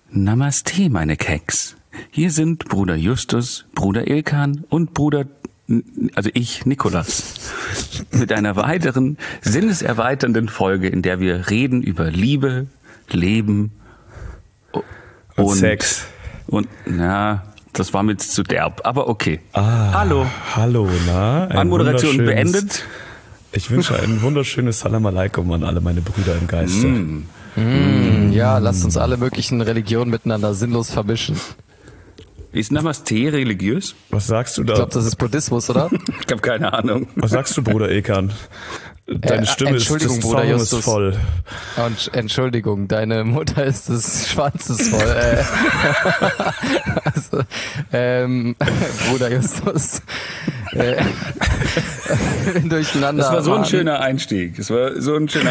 Namaste, meine Keks. Hier sind Bruder Justus, Bruder Ilkan und ich, Nikolas, mit einer weiteren sinneserweiternden Folge, in der wir reden über Liebe, Leben und Sex. Und, das war mir jetzt zu derb, aber okay. Hallo, na? Anmoderation beendet. Ich wünsche ein wunderschönes Salam Alaikum an alle meine Brüder im Geiste. Ja, lasst uns alle möglichen Religionen miteinander sinnlos vermischen. Ist Namaste religiös? Was sagst du da? Ich glaube, das ist Buddhismus, oder? Ich habe keine Ahnung. Was sagst du, Bruder Ilkan? Deine Stimme ist des Bruder Zornes Justus. voll. Und Entschuldigung, deine Mutter ist des Schwanzes voll. Bruder Justus. Durcheinander. Das war so ein schöner Einstieg. sorry.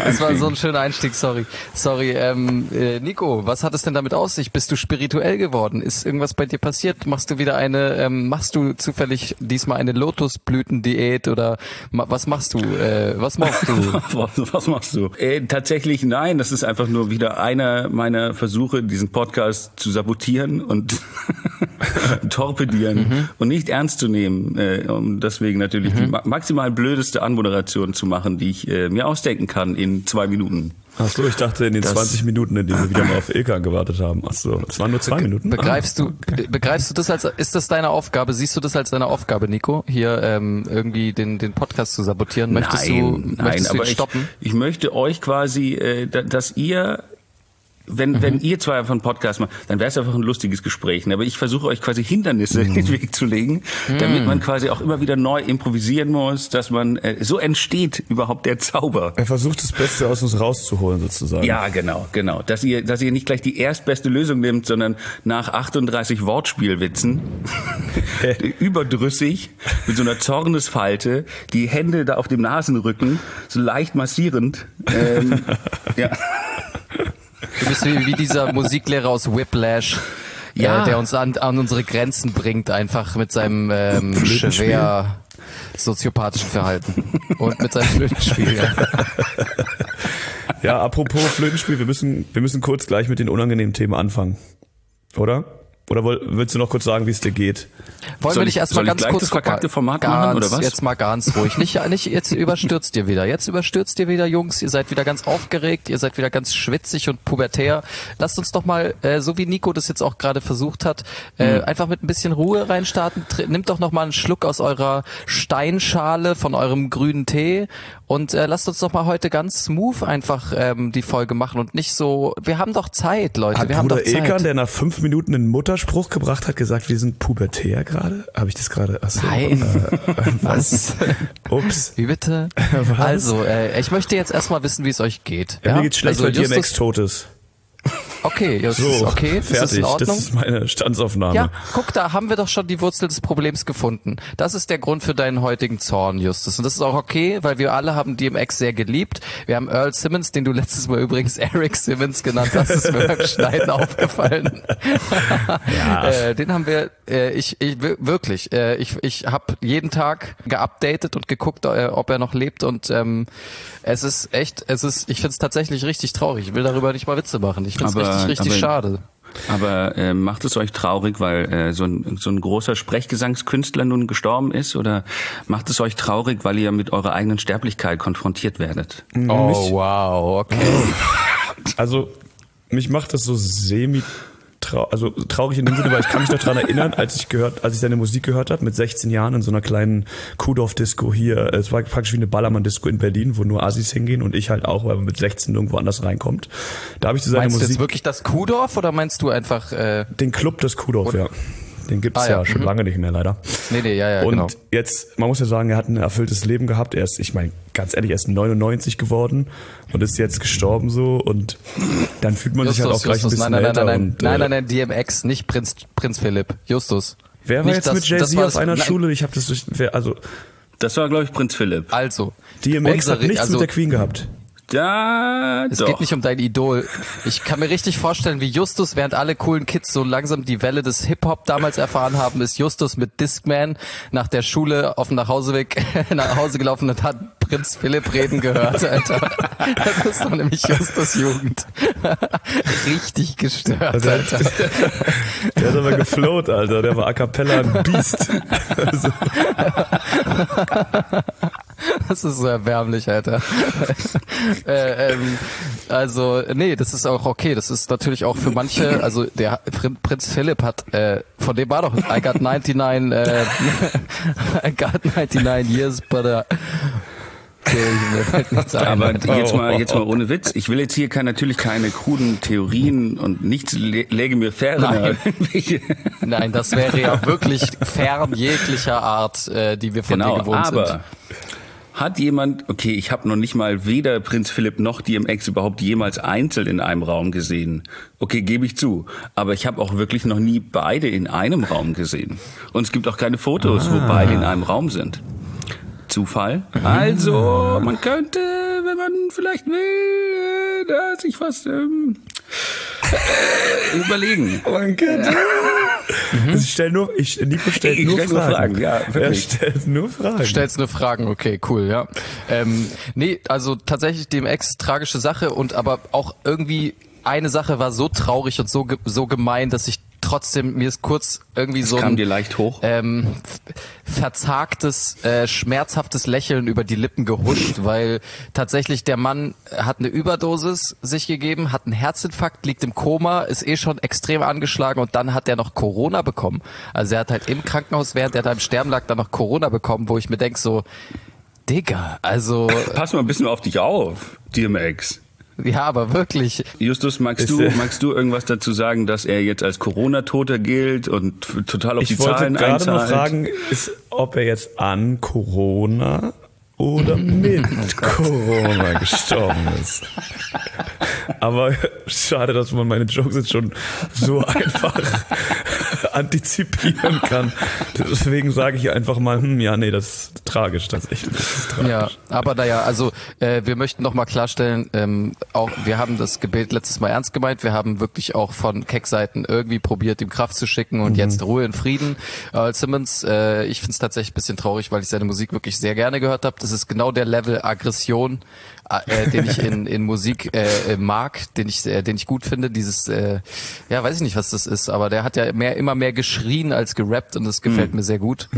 Nico, was hat es denn damit aus sich? Bist du spirituell geworden? Ist irgendwas bei dir passiert? Machst du zufällig diesmal eine Lotusblütendiät oder was machst du? Was machst du? Was machst du? Tatsächlich nein, das ist einfach nur wieder einer meiner Versuche, diesen Podcast zu sabotieren und torpedieren und nicht ernst zu nehmen, um deswegen natürlich die maximal blödeste Anmoderation zu machen, die ich mir ausdenken kann in 2 Minuten. Ach so, ich dachte in den 20 Minuten, in denen wir wieder mal auf Ilkan gewartet haben. Ach so, es waren nur 2 Minuten. Begreifst du das ist das deine Aufgabe? Siehst du das als deine Aufgabe, Nico, hier irgendwie den Podcast zu sabotieren? Möchtest du stoppen? Ich möchte euch quasi, dass ihr wenn ihr zwei von Podcast macht, dann wäre es einfach ein lustiges Gespräch. Ne? Aber ich versuche euch quasi Hindernisse in den Weg zu legen, damit man quasi auch immer wieder neu improvisieren muss, dass man, so entsteht überhaupt der Zauber. Er versucht das Beste aus uns rauszuholen sozusagen. Ja, genau. Dass ihr nicht gleich die erstbeste Lösung nehmt, sondern nach 38 Wortspielwitzen überdrüssig mit so einer Zornesfalte, die Hände da auf dem Nasenrücken, so leicht massierend. Ja. Du bist wie dieser Musiklehrer aus Whiplash, der uns an unsere Grenzen bringt, einfach mit seinem schwer soziopathischen Verhalten und mit seinem Flötenspiel. Ja, apropos Flötenspiel, wir müssen kurz gleich mit den unangenehmen Themen anfangen, oder? Oder willst du noch kurz sagen, wie es dir geht? Wollen wir nicht erstmal ganz kurz das verkackte Format machen, oder was? Jetzt mal ganz ruhig. Nicht jetzt überstürzt ihr wieder. Jungs. Ihr seid wieder ganz aufgeregt, ihr seid wieder ganz schwitzig und pubertär. Lasst uns doch mal, so wie Nico das jetzt auch gerade versucht hat, einfach mit ein bisschen Ruhe reinstarten. Nimmt doch noch mal einen Schluck aus eurer Steinschale von eurem grünen Tee und lasst uns doch mal heute ganz smooth einfach die Folge machen und nicht so, wir haben doch Zeit, Leute. Hat Bruder Ilkan, der nach 5 Minuten einen Mutterspruch gebracht hat, gesagt, wir sind pubertär gerade? Habe ich das gerade? Nein. Was? Ups. Wie bitte? Was? Also, ich möchte jetzt erstmal wissen, wie es euch geht. Ja, mir geht's schlecht, weil Justus, DMX tot ist. Okay, Justus, So, okay. fertig. Ist das in Ordnung? Das ist meine Standsaufnahme. Ja, guck, da haben wir doch schon die Wurzel des Problems gefunden. Das ist der Grund für deinen heutigen Zorn, Justus. Und das ist auch okay, weil wir alle haben DMX sehr geliebt. Wir haben Earl Simmons, den du letztes Mal übrigens Eric Simmons genannt hast, ist mir beim Schneiden aufgefallen. Ja. Den haben wir, ich habe jeden Tag geupdatet und geguckt, ob er noch lebt und ich finde es tatsächlich richtig traurig. Ich will darüber nicht mal Witze machen. Ich finde es richtig schade. Aber macht es euch traurig, weil so ein großer Sprechgesangskünstler nun gestorben ist? Oder macht es euch traurig, weil ihr mit eurer eigenen Sterblichkeit konfrontiert werdet? Oh, wow, okay. Also, mich macht das so traurig in dem Sinne, weil ich kann mich noch daran erinnern, als ich seine Musik gehört habe, mit 16 Jahren in so einer kleinen Kuhdorf-Disco hier. Es war praktisch wie eine Ballermann-Disco in Berlin, wo nur Assis hingehen und ich halt auch, weil man mit 16 irgendwo anders reinkommt. Da habe ich seine Musik. Meinst du jetzt wirklich das Kuhdorf oder meinst du einfach den Club des Kuhdorf, ja. Den gibt's ja schon lange nicht mehr, leider. Nee, ja, und genau. jetzt, man muss ja sagen, er hat ein erfülltes Leben gehabt. Er ist, ich meine, ganz ehrlich, er ist 99 geworden und ist jetzt gestorben so und dann fühlt man sich halt auch gleich ein bisschen älter. Nein, DMX, nicht Prinz Philipp. Justus. Wer war jetzt mit Jay-Z auf einer Schule? Ich habe das Das war, glaube ich, Prinz Philipp. Also. DMX hat nichts mit der Queen gehabt. Es geht nicht um dein Idol. Ich kann mir richtig vorstellen, wie Justus, während alle coolen Kids so langsam die Welle des Hip-Hop damals erfahren haben, ist Justus mit Discman nach der Schule auf dem Nachhauseweg nach Hause gelaufen und hat Prinz Philipp reden gehört, Alter. Das ist doch nämlich Justus Jugend. Richtig gestört, Alter. Der hat aber geflowt, Alter. Der war a cappella ein Biest. Also. Das ist so erbärmlich, Alter. Also, nee, das ist auch okay. Das ist natürlich auch für manche, also der Prinz Philipp hat, von dem war doch I got 99 years, but okay, mir fällt nichts ein. Aber jetzt mal ohne Witz. Ich will jetzt hier natürlich keine kruden Theorien und nichts läge mir fern. Nein, das wäre ja wirklich fern jeglicher Art, die wir von dir gewohnt sind. Aber hat jemand, okay, ich habe noch nicht mal weder Prinz Philipp noch DMX überhaupt jemals einzeln in einem Raum gesehen. Okay, gebe ich zu. Aber ich habe auch wirklich noch nie beide in einem Raum gesehen. Und es gibt auch keine Fotos, wo beide in einem Raum sind. Zufall? Also, man könnte, wenn man vielleicht will, da sich was überlegen. Man könnte. Nico stellt nur Fragen. Ja, er stellt nur Fragen. Du stellst nur Fragen, okay, cool, ja. Nee, also tatsächlich DMX, tragische Sache und aber auch irgendwie eine Sache war so traurig und so gemein, dass ich trotzdem, mir ist kurz irgendwie so kam dir leicht hoch. Verzagtes, schmerzhaftes Lächeln über die Lippen gehuscht, weil tatsächlich der Mann hat eine Überdosis sich gegeben, hat einen Herzinfarkt, liegt im Koma, ist schon extrem angeschlagen und dann hat er noch Corona bekommen. Also er hat halt im Krankenhaus, während er da im Sterben lag, dann noch Corona bekommen, wo ich mir denke so, Digga, also... Pass mal ein bisschen auf dich auf, DMX. Ja, aber wirklich. Justus, magst du irgendwas dazu sagen, dass er jetzt als Corona-Toter gilt und total auf die Zahlen einzahlt? Ich wollte gerade nur fragen, ob er jetzt an Corona oder mit Corona gestorben ist. Aber schade, dass man meine Jokes jetzt schon so einfach antizipieren kann. Deswegen sage ich einfach mal, das ist tragisch tatsächlich. Das ist tragisch. Ja, aber naja, also wir möchten noch mal klarstellen, auch wir haben das Gebet letztes Mal ernst gemeint. Wir haben wirklich auch von Keck-Seiten irgendwie probiert, ihm Kraft zu schicken und jetzt Ruhe in Frieden. Simmons, ich finde es tatsächlich ein bisschen traurig, weil ich seine Musik wirklich sehr gerne gehört habe. Das ist genau der Level Aggression, den ich in Musik mag, den ich gut finde. Dieses, weiß ich nicht, was das ist, aber der hat ja immer mehr geschrien als gerappt und das gefällt mir sehr gut.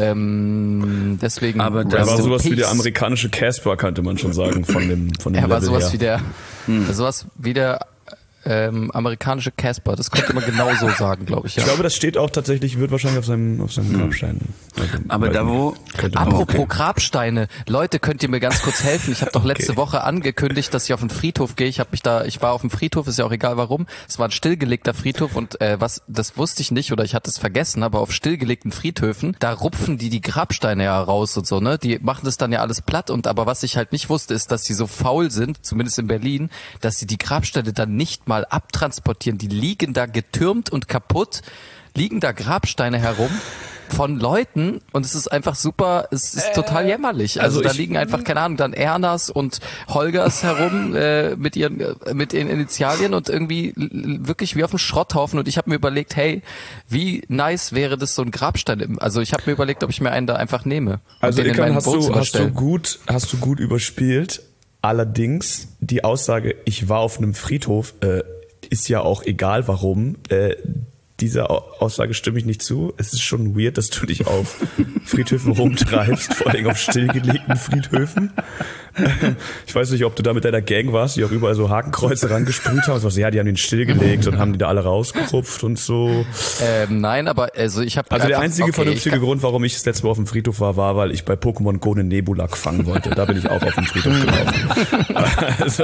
Deswegen. Aber der war sowas wie der amerikanische Casper, könnte man schon sagen, von dem Er war Level sowas her. sowas wie der amerikanische Casper, das könnte man genauso sagen, glaube ich. Ja. Ich glaube, das steht auch tatsächlich, wird wahrscheinlich auf seinem Grabstein. Aber da wo... Apropos Grabsteine, Leute, könnt ihr mir ganz kurz helfen? Ich habe doch letzte Woche angekündigt, dass ich auf den Friedhof gehe. Ich war auf dem Friedhof, ist ja auch egal warum. Es war ein stillgelegter Friedhof und das wusste ich nicht oder ich hatte es vergessen, aber auf stillgelegten Friedhöfen, da rupfen die Grabsteine ja raus und so, ne? Die machen das dann ja alles platt aber was ich halt nicht wusste, ist, dass die so faul sind, zumindest in Berlin, dass sie die Grabsteine dann nicht mal abtransportieren. Die liegen da getürmt und kaputt, liegen da Grabsteine herum von Leuten und es ist einfach super, es ist total jämmerlich. Also da liegen einfach, keine Ahnung, dann Ernas und Holgers herum mit den Initialien und irgendwie wirklich wie auf einem Schrotthaufen und ich habe mir überlegt, hey, wie nice wäre das so ein Grabstein? Also ich habe mir überlegt, ob ich mir einen da einfach nehme. Also Ilkan, hast du gut überspielt. Allerdings, die Aussage, ich war auf einem Friedhof, ist ja auch egal warum. Dieser Aussage stimme ich nicht zu. Es ist schon weird, dass du dich auf Friedhöfen rumtreibst, vor allem auf stillgelegten Friedhöfen. Ich weiß nicht, ob du da mit deiner Gang warst, die auch überall so Hakenkreuze rangesprüht haben. Also, ja, die haben den stillgelegt und haben die da alle rausgerupft und so. Nein, aber also ich habe... Also der einzige vernünftige Grund, warum ich das letzte Mal auf dem Friedhof war, weil ich bei Pokémon Go eine Nebulak fangen wollte. Da bin ich auch auf dem Friedhof gelaufen. Also...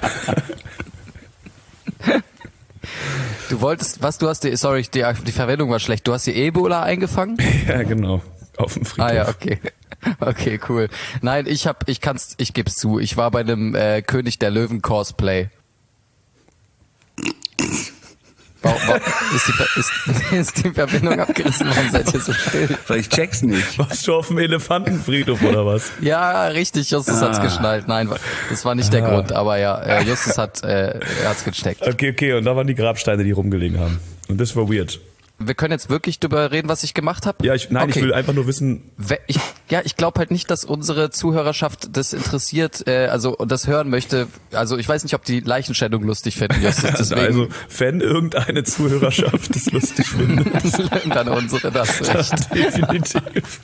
Du wolltest, die Verwendung war schlecht. Du hast die Ebola eingefangen? Ja, genau. Auf dem Friedhof. Ah ja, okay. Okay, cool. Nein, ich geb's zu. Ich war bei einem König der Löwen Cosplay. Ist die Verbindung abgerissen? Warum seid ihr so still? Weil ich check's nicht. Warst du auf dem Elefantenfriedhof oder was? Ja, richtig. Justus hat's geschnallt. Nein, das war nicht der Grund. Aber ja, Justus hat's gecheckt. Okay. Und da waren die Grabsteine, die rumgelegen haben. Und das war weird. wir können jetzt wirklich drüber reden, was ich gemacht habe? Ja, ich will einfach nur wissen. Ich glaube halt nicht, dass unsere Zuhörerschaft das interessiert, also das hören möchte. Also ich weiß nicht, ob die Leichenschändung lustig finden, Justus. Deswegen, Also, wenn irgendeine Zuhörerschaft das lustig findet. dann unsere, das recht. Definitiv.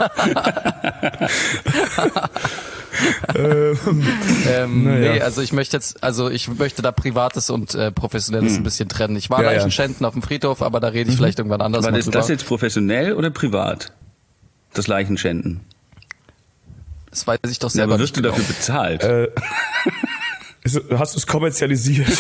Nee, also ich möchte da Privates und Professionelles ein bisschen trennen. Ich war Leichenschänden auf dem Friedhof, aber da rede ich vielleicht irgendwann anders Aber mal ist drüber. das jetzt professionell oder privat? Das Leichenschänden? Das weiß ich doch Ja, selber aber wirst nicht du genau. dafür bezahlt? Hast du es kommerzialisiert?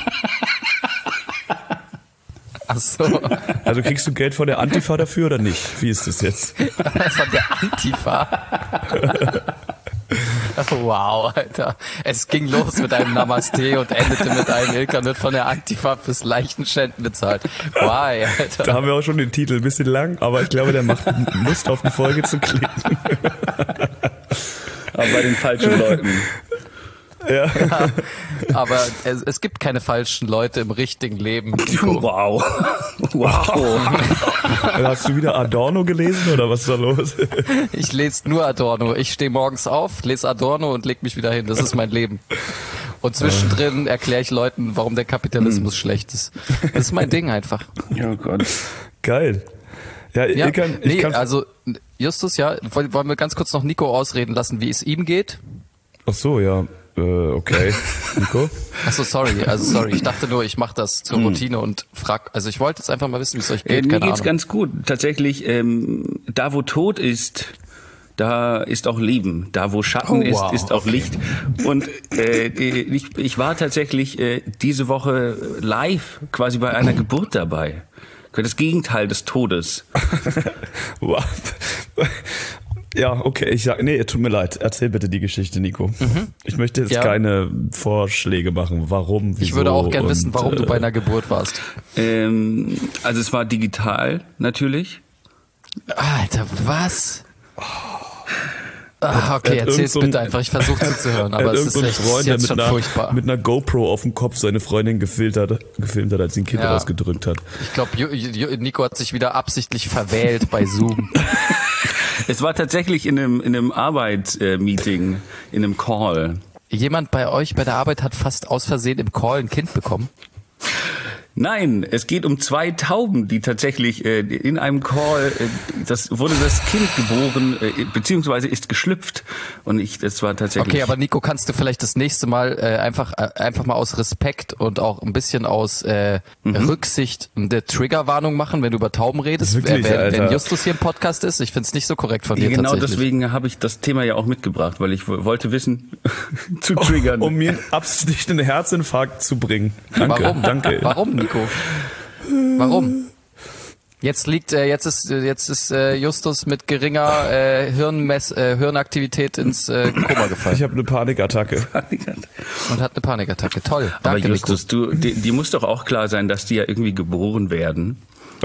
Ach so. Also kriegst du Geld von der Antifa dafür oder nicht? Wie ist das jetzt? Von der Antifa. Wow, Alter. Es ging los mit einem Namaste und endete mit einem Ilkan wird von der Antifa fürs Leichenschänden bezahlt. Why, Alter. Da haben wir auch schon den Titel, ein bisschen lang, aber ich glaube, der macht Lust auf die Folge zu klicken. Aber bei den falschen Leuten. Ja. Aber es gibt keine falschen Leute im richtigen Leben. Nico. Wow. Wow. Hast du wieder Adorno gelesen oder was ist da los? Ich lese nur Adorno. Ich stehe morgens auf, lese Adorno und leg mich wieder hin. Das ist mein Leben. Und zwischendrin erkläre ich Leuten, warum der Kapitalismus schlecht ist. Das ist mein Ding einfach. Oh Gott. Geil. Ja, Ja, ich kann also Justus, ja, wollen wir ganz kurz noch Nico ausreden lassen, wie es ihm geht? Ach so, ja. Okay. Nico? Achso, sorry. Ich dachte nur, ich mache das zur Routine und also ich wollte jetzt einfach mal wissen, wie es euch geht. Mir Keine geht's Ahnung. ganz gut. Tatsächlich, da wo Tod ist, da ist auch Leben. Da wo Schatten ist auch Licht. Und ich war tatsächlich diese Woche live quasi bei einer Geburt dabei. Das Gegenteil des Todes. Wow. Ja, okay, tut mir leid. Erzähl bitte die Geschichte, Nico. Ich möchte jetzt keine Vorschläge machen. Warum, wieso. Ich würde auch gern wissen, warum du bei einer Geburt warst. Also es war digital, natürlich. Alter, was? Okay, erzähl's bitte einfach. Ich versuche zuzuhören, aber es ist echt Freund, jetzt schon furchtbar. mit einer GoPro auf dem Kopf seine Freundin gefilmt hat, als sie ein Kind Ja. rausgedrückt hat. Ich glaube, Nico hat sich wieder absichtlich verwählt bei Zoom. Es war tatsächlich in einem Arbeitsmeeting, in einem Call. Jemand bei euch bei der Arbeit hat fast aus Versehen im Call ein Kind bekommen. Nein, es geht um 2 Tauben, die tatsächlich in einem Call, wurde das Kind geboren, beziehungsweise ist geschlüpft. Und das war tatsächlich... Okay, aber Nico, kannst du vielleicht das nächste Mal einfach mal aus Respekt und auch ein bisschen aus Rücksicht eine Triggerwarnung machen, wenn du über Tauben redest, Wirklich, wenn Justus hier im Podcast ist? Ich find's nicht so korrekt von dir Genau tatsächlich. deswegen habe ich das Thema ja auch mitgebracht, weil ich wollte wissen, zu triggern. Um mir absichtlich einen Herzinfarkt zu bringen. Danke, Warum? danke. Warum, Nico? Warum? Jetzt ist Justus mit geringer Hirnaktivität ins Koma gefallen Ich habe eine Panikattacke. und hat eine Panikattacke. Toll, Aber danke, Justus, dir muss doch auch klar sein, dass die ja irgendwie geboren werden.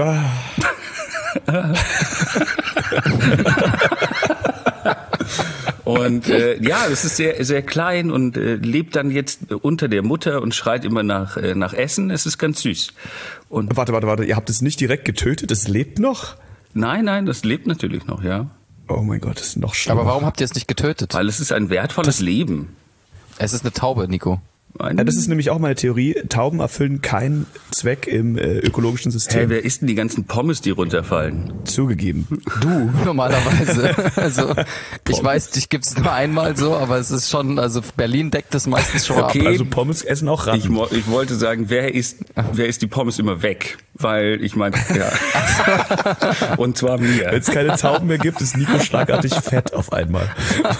Und das ist sehr, sehr klein und lebt dann jetzt unter der Mutter und schreit immer nach Essen. Es ist ganz süß. Und Warte, ihr habt es nicht direkt getötet? Es lebt noch? nein, das lebt natürlich noch, ja. Oh mein Gott, das ist noch schlimmer. Aber warum habt ihr es nicht getötet? Weil es ist ein wertvolles Leben. Es ist eine Taube, Nico. Ja, das ist nämlich auch meine Theorie. Tauben erfüllen keinen Zweck im ökologischen System. Hey, wer isst denn die ganzen Pommes, die runterfallen? Zugegeben. Du, normalerweise. Also, ich weiß, dich gibt's nur einmal so, aber es ist schon, also Berlin deckt das meistens schon Okay. ab. Also Pommes essen auch Ratten. Ich wollte sagen, wer isst die Pommes immer weg? Weil ich meine, ja. Und zwar mir. Wenn es keine Tauben mehr gibt, ist Nico schlagartig fett auf einmal.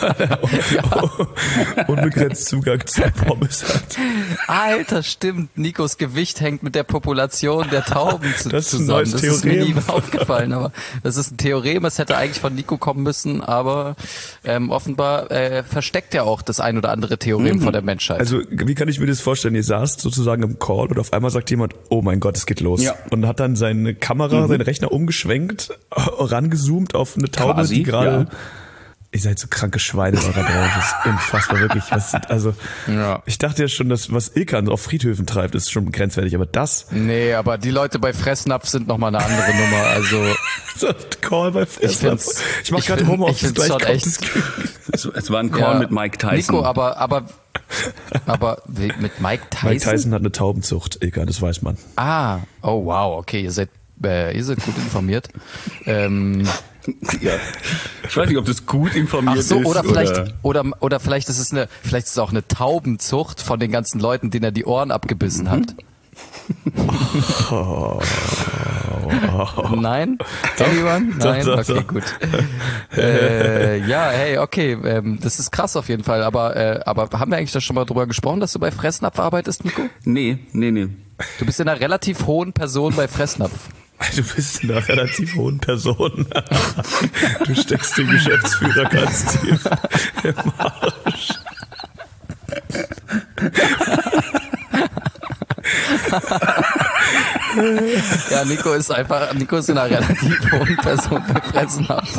Unbegrenzt Zugang zu Pommes hat. Alter, stimmt. Nikos Gewicht hängt mit der Population der Tauben Das ist ein zusammen. neues Das ist mir nie Theorem. aufgefallen, aber das ist ein Theorem. Es hätte eigentlich von Nico kommen müssen, aber offenbar versteckt er auch das ein oder andere Theorem vor der Menschheit. Also, wie kann ich mir das vorstellen? Ihr saßt sozusagen im Call und auf einmal sagt jemand, oh mein Gott, es geht los. Ja. Und hat dann seine Kamera, seinen Rechner umgeschwenkt, rangezoomt auf eine Taube, Quasi, die gerade... ja. Ihr seid so kranke Schweine in eurer Branche. Das ist unfassbar, wirklich. Ich dachte ja schon, dass was Ilkan auf Friedhöfen treibt, ist schon grenzwertig, aber das... Nee, aber die Leute bei Fressnapf sind nochmal eine andere Nummer, also... So ein Call bei Fressnapf. Ich mach gerade Homeoffice, gleich kommt echt. Es war ein Call mit Mike Tyson. Nico, aber mit Mike Tyson? Mike Tyson hat eine Taubenzucht, Ilkan, das weiß man. Ah, oh wow, okay, ihr seid gut informiert. Ja. Ich weiß nicht, ob das gut informiert ist. Oder vielleicht ist es auch eine Taubenzucht von den ganzen Leuten, denen er die Ohren abgebissen hat. Nein? Anyone? Nein? Okay, gut. Das ist krass auf jeden Fall. Aber haben wir eigentlich da schon mal drüber gesprochen, dass du bei Fressnapf arbeitest, Nico? Nee. Du bist in einer relativ hohen Person bei Fressnapf. Du bist in einer relativ hohen Person. Du steckst den Geschäftsführer ganz tief im Arsch. Ja, Nico ist in einer relativ hohen Person bei Fressnapf.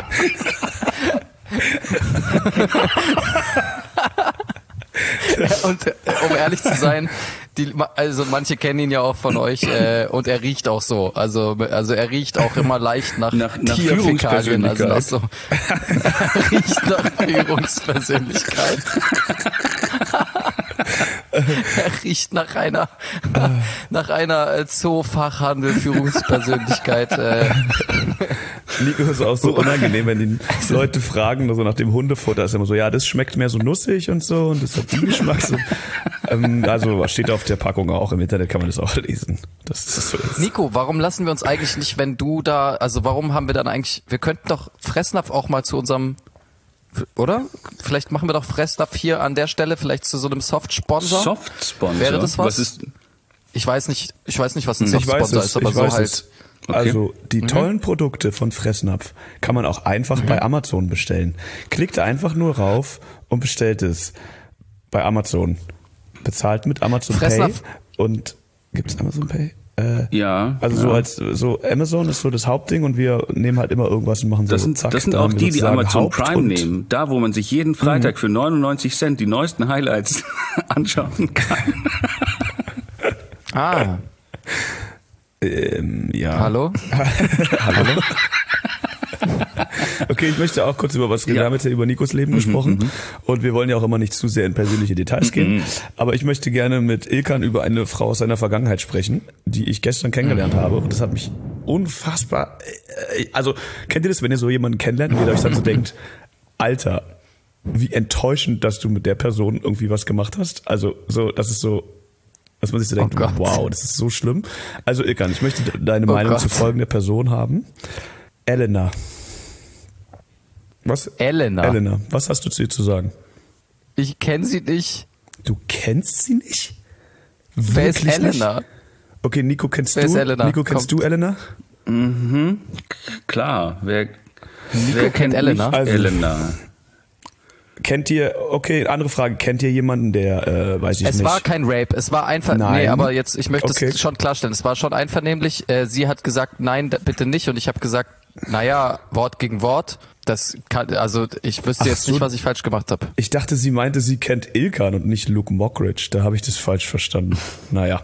Und um ehrlich zu sein, also manche kennen ihn ja auch von euch und er riecht auch so. Also er riecht auch immer leicht nach Tierfäkalien. Also er riecht nach Führungspersönlichkeit. Er riecht nach einer Zoofachhandel-Führungspersönlichkeit. Nico ist auch so unangenehm, wenn die Leute fragen, so nach dem Hundefutter, ist immer so, ja, das schmeckt mehr so nussig und so und das hat die Geschmack so. Also steht auf der Packung auch, im Internet kann man das auch lesen. Das ist so. Nico, warum lassen wir uns eigentlich nicht, wenn du da, also warum haben wir dann eigentlich, wir könnten doch Fressnapf auch mal zu unserem, oder? Vielleicht machen wir doch Fressnapf hier an der Stelle vielleicht zu so einem Soft-Sponsor. Soft-Sponsor? Wäre das was? Ich weiß nicht, was ein Soft-Sponsor ist, aber so halt. Okay. Also die tollen Produkte von Fressnapf kann man auch einfach bei Amazon bestellen. Klickt einfach nur rauf und bestellt es bei Amazon. Bezahlt mit Amazon Fressnapf. Pay. Und gibt's Amazon Pay? Ja. Also so Amazon ist so das Hauptding und wir nehmen halt immer irgendwas und machen das so zack. Das sind auch die Amazon Prime nehmen. Da, wo man sich jeden Freitag für 99 Cent die neuesten Highlights anschauen kann. Ah. Ja. Hallo? Hallo? Okay, ich möchte auch kurz über was reden. Wir haben jetzt ja über Nikos Leben gesprochen und wir wollen ja auch immer nicht zu sehr in persönliche Details gehen. Aber ich möchte gerne mit Ilkan über eine Frau aus seiner Vergangenheit sprechen, die ich gestern kennengelernt habe und das hat mich unfassbar... Also, kennt ihr das, wenn ihr so jemanden kennenlernt und ihr euch dann so denkt, Alter, wie enttäuschend, dass du mit der Person irgendwie was gemacht hast? Also, so, das ist so... Dass man sich so denkt, wow, das ist so schlimm. Also Ilkan, ich möchte deine Meinung zu folgender Person haben. Elena. Was? Elena. Was hast du zu ihr zu sagen? Ich kenne sie nicht. Du kennst sie nicht? Wer ist Elena? Nicht? Okay, Nico, kennst du? Elena? Nico, kennst du Elena? Mhm. Klar. Wer kennt Elena? Also, Elena. Kennt ihr, okay, andere Frage, kennt ihr jemanden, der, weiß ich nicht. Es war kein Rape, es war einfach, nein. aber jetzt, ich möchte es schon klarstellen, es war schon einvernehmlich, sie hat gesagt, nein, bitte nicht und ich habe gesagt, naja, Wort gegen Wort, das kann, also ich wüsste jetzt nicht, was ich falsch gemacht habe. Ich dachte, sie meinte, sie kennt Ilkan und nicht Luke Mockridge, da habe ich das falsch verstanden. Naja.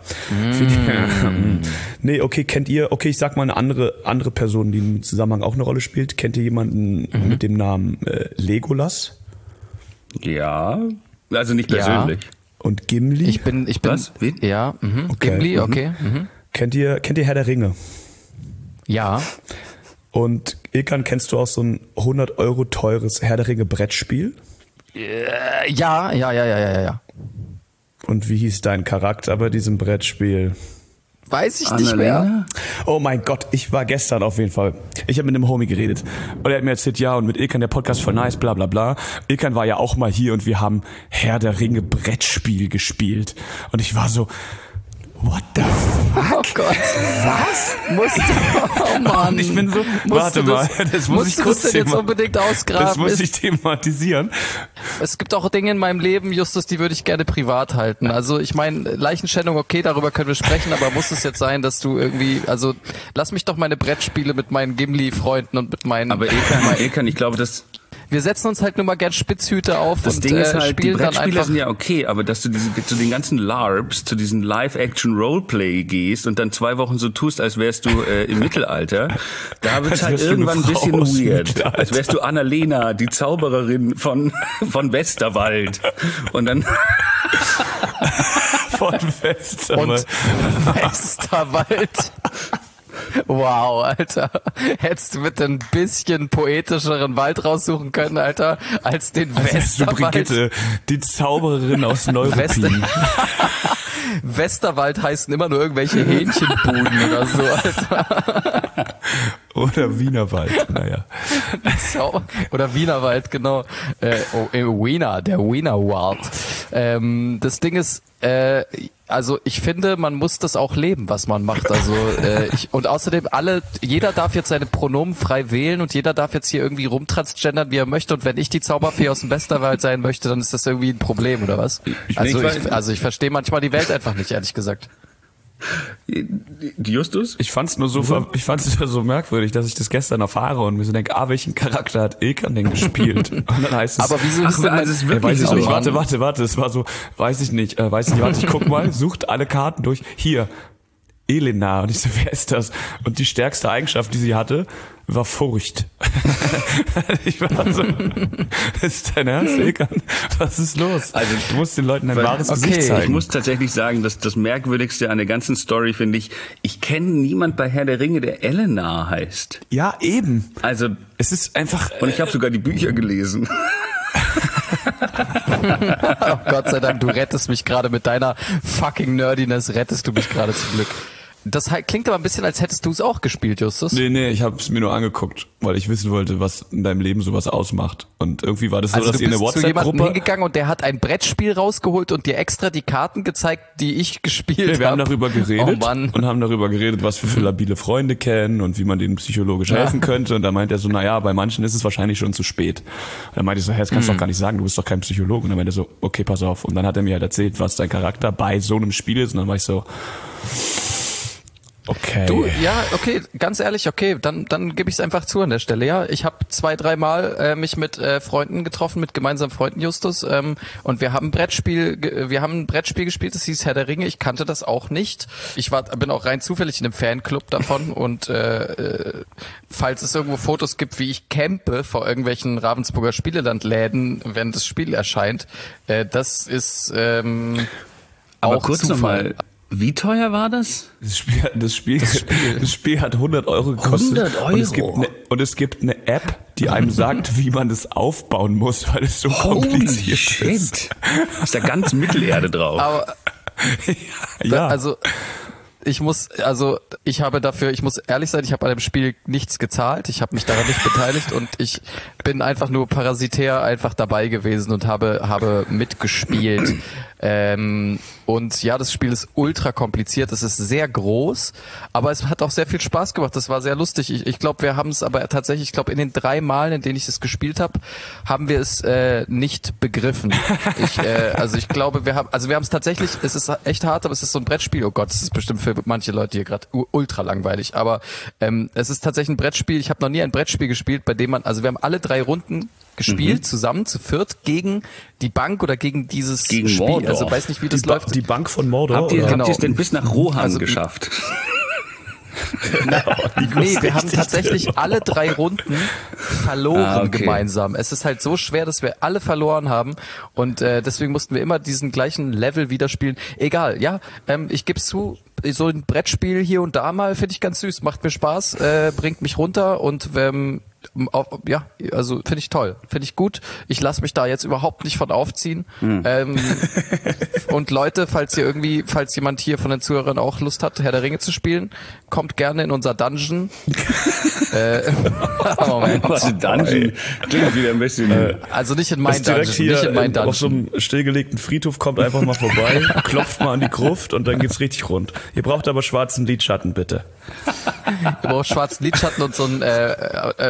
Nee, okay, kennt ihr, okay, ich sag mal eine andere Person, die im Zusammenhang auch eine Rolle spielt, kennt ihr jemanden mit dem Namen Legolas? Ja, also nicht persönlich. Ja. Und Gimli? Ich bin, was? Wen? Ja, okay. Gimli, okay. Kennt ihr Herr der Ringe? Ja. Und Ilkan, kennst du auch so ein 100 € teures Herr der Ringe Brettspiel? Ja. Und wie hieß dein Charakter bei diesem Brettspiel? Weiß ich nicht mehr. Oh mein Gott, ich war gestern auf jeden Fall. Ich habe mit einem Homie geredet. Und er hat mir erzählt, ja, und mit Ilkan der Podcast voll nice, bla bla bla. Ilkan war ja auch mal hier und wir haben Herr der Ringe Brettspiel gespielt. Und ich war so, what the fuck? Oh Gott. Was? Oh Mann. Ich bin so, warte mal, das muss ich kurz jetzt unbedingt ausgraben. Das muss ich thematisieren. Es gibt auch Dinge in meinem Leben, Justus, die würde ich gerne privat halten. Also ich meine, Leichenschändung, okay, darüber können wir sprechen, aber muss es jetzt sein, dass du irgendwie, also lass mich doch meine Brettspiele mit meinen Gimli-Freunden und mit meinen... Aber Ilkan, ich glaube, das... wir setzen uns halt nur mal gern Spitzhüte auf Das und Ding ist halt, die spielen dann Brettspiele einfach. sind ja okay, aber dass du zu den ganzen LARPs, zu diesen Live-Action-Roleplay gehst und dann 2 Wochen so tust, als wärst du im Mittelalter, da wird's halt wärst du eine irgendwann ein Frau bisschen aus dem weird. Mittelalter. Als wärst du Annalena, die Zaubererin von Westerwald. Und dann Von Westerwald. Und Westerwald. Wow, Alter. Hättest du bitte ein bisschen poetischeren Wald raussuchen können, Alter, als den Westerwald. Brigitte, die Zaubererin aus Neuruppin. Westerwald heißen immer nur irgendwelche Hähnchenbuden oder so, Alter. Oder Wienerwald, naja. Oder Wienerwald, genau. Wiener, der Wienerwald. Das Ding ist, also ich finde, man muss das auch leben, was man macht. Also und außerdem jeder darf jetzt seine Pronomen frei wählen und jeder darf jetzt hier irgendwie rumtransgendern, wie er möchte. Und wenn ich die Zauberfee aus dem Westerwald sein möchte, dann ist das irgendwie ein Problem, oder was? Ich verstehe manchmal die Welt einfach nicht, ehrlich gesagt. Justus? Ich fand's ja so merkwürdig, dass ich das gestern erfahre und mir so denke, welchen Charakter hat Ilkan denn gespielt? Und dann heißt es, aber wieso ist denn also es ist wirklich weiß ich so, nicht, Mann. warte, es war so, weiß ich nicht, warte, ich guck mal, sucht alle Karten durch, hier, Elena, und ich so, wer ist das? Und die stärkste Eigenschaft, die sie hatte, war Furcht. Ich war so, ist dein Ernst, Ilkan? Was ist los? Also du musst den Leuten ein wahres Gesicht zeigen. Ich muss tatsächlich sagen, dass das Merkwürdigste an der ganzen Story finde ich kenne niemand bei Herr der Ringe, der Elena heißt. Ja, eben. Also Es ist einfach... und ich habe sogar die Bücher gelesen. Oh Gott sei Dank, du rettest mich gerade mit deiner fucking Nerdiness, rettest du mich gerade zum Glück. Das klingt aber ein bisschen, als hättest du es auch gespielt, Justus. Nee, ich habe es mir nur angeguckt, weil ich wissen wollte, was in deinem Leben sowas ausmacht. Und irgendwie war das so, Also dass du ihr eine bist zu jemandem WhatsApp-Gruppe... hingegangen und der hat ein Brettspiel rausgeholt und dir extra die Karten gezeigt, die ich gespielt habe. Wir haben darüber geredet Oh Mann. und haben darüber geredet, was wir für labile Freunde kennen und wie man denen psychologisch helfen könnte. Und da meint er so, naja, bei manchen ist es wahrscheinlich schon zu spät. Und dann meinte ich so, das kannst du doch gar nicht sagen, du bist doch kein Psychologe. Und dann meinte er so, okay, pass auf. Und dann hat er mir halt erzählt, was dein Charakter bei so einem Spiel ist. Und dann war ich so... Okay. Du, ja, okay, ganz ehrlich, okay, dann gebe ich es einfach zu an der Stelle. Ja, ich habe 2-3 Mal mich mit Freunden getroffen, mit gemeinsamen Freunden, Justus, und wir haben ein Brettspiel gespielt, das hieß Herr der Ringe. Ich kannte das auch nicht. Bin auch rein zufällig in einem Fanclub davon und falls es irgendwo Fotos gibt, wie ich campe vor irgendwelchen Ravensburger Spielelandläden, wenn das Spiel erscheint, das ist Aber auch kurz Zufall. nochmal, wie teuer war das? Das Spiel hat 100 Euro gekostet. 100 Euro? Und es gibt eine App, die einem sagt, wie man das aufbauen muss, weil es so kompliziert ist. Ist da ganz Mittelerde drauf. Aber Ja. also ich muss ehrlich sein, ich habe an dem Spiel nichts gezahlt, ich habe mich daran nicht beteiligt und ich bin einfach nur parasitär einfach dabei gewesen und habe mitgespielt. Und ja, das Spiel ist ultra kompliziert, es ist sehr groß, aber es hat auch sehr viel Spaß gemacht, das war sehr lustig. Ich glaube, wir haben es aber tatsächlich, ich glaube, in den 3 Malen, in denen ich es gespielt habe, haben wir es nicht begriffen. Ich glaube, wir haben es tatsächlich, es ist echt hart, aber es ist so ein Brettspiel, oh Gott, es ist bestimmt für manche Leute hier gerade ultra langweilig, aber es ist tatsächlich ein Brettspiel, ich habe noch nie ein Brettspiel gespielt, bei dem wir haben alle 3 Runden gespielt, zusammen, zu viert, gegen die Bank oder gegen dieses Gegen Spiel. Mordor. Also weiß nicht, wie das läuft. Die Bank von Mordor. Habt ihr Genau. es denn bis nach Rohan Also- geschafft? Nee, wir haben tatsächlich alle 3 Runden verloren okay. gemeinsam. Es ist halt so schwer, dass wir alle verloren haben und deswegen mussten wir immer diesen gleichen Level wieder spielen. Egal, ja, ich gebe zu, so ein Brettspiel hier und da mal finde ich ganz süß, macht mir Spaß, bringt mich runter und ja, also finde ich toll, finde ich gut. Ich lasse mich da jetzt überhaupt nicht von aufziehen. Und Leute, falls jemand hier von den Zuhörern auch Lust hat, Herr der Ringe zu spielen, kommt gerne in unser Dungeon. Moment. Was ein Dungeon. Klingt wieder ein bisschen... Also nicht in mein Direkt Dungeon, nicht in mein hier auf so Dungeon. einem stillgelegten Friedhof, kommt einfach mal vorbei, klopft mal an die Gruft und dann geht's richtig rund. Ihr braucht aber schwarzen Lidschatten, bitte. Du brauchst schwarzen Lidschatten und so einen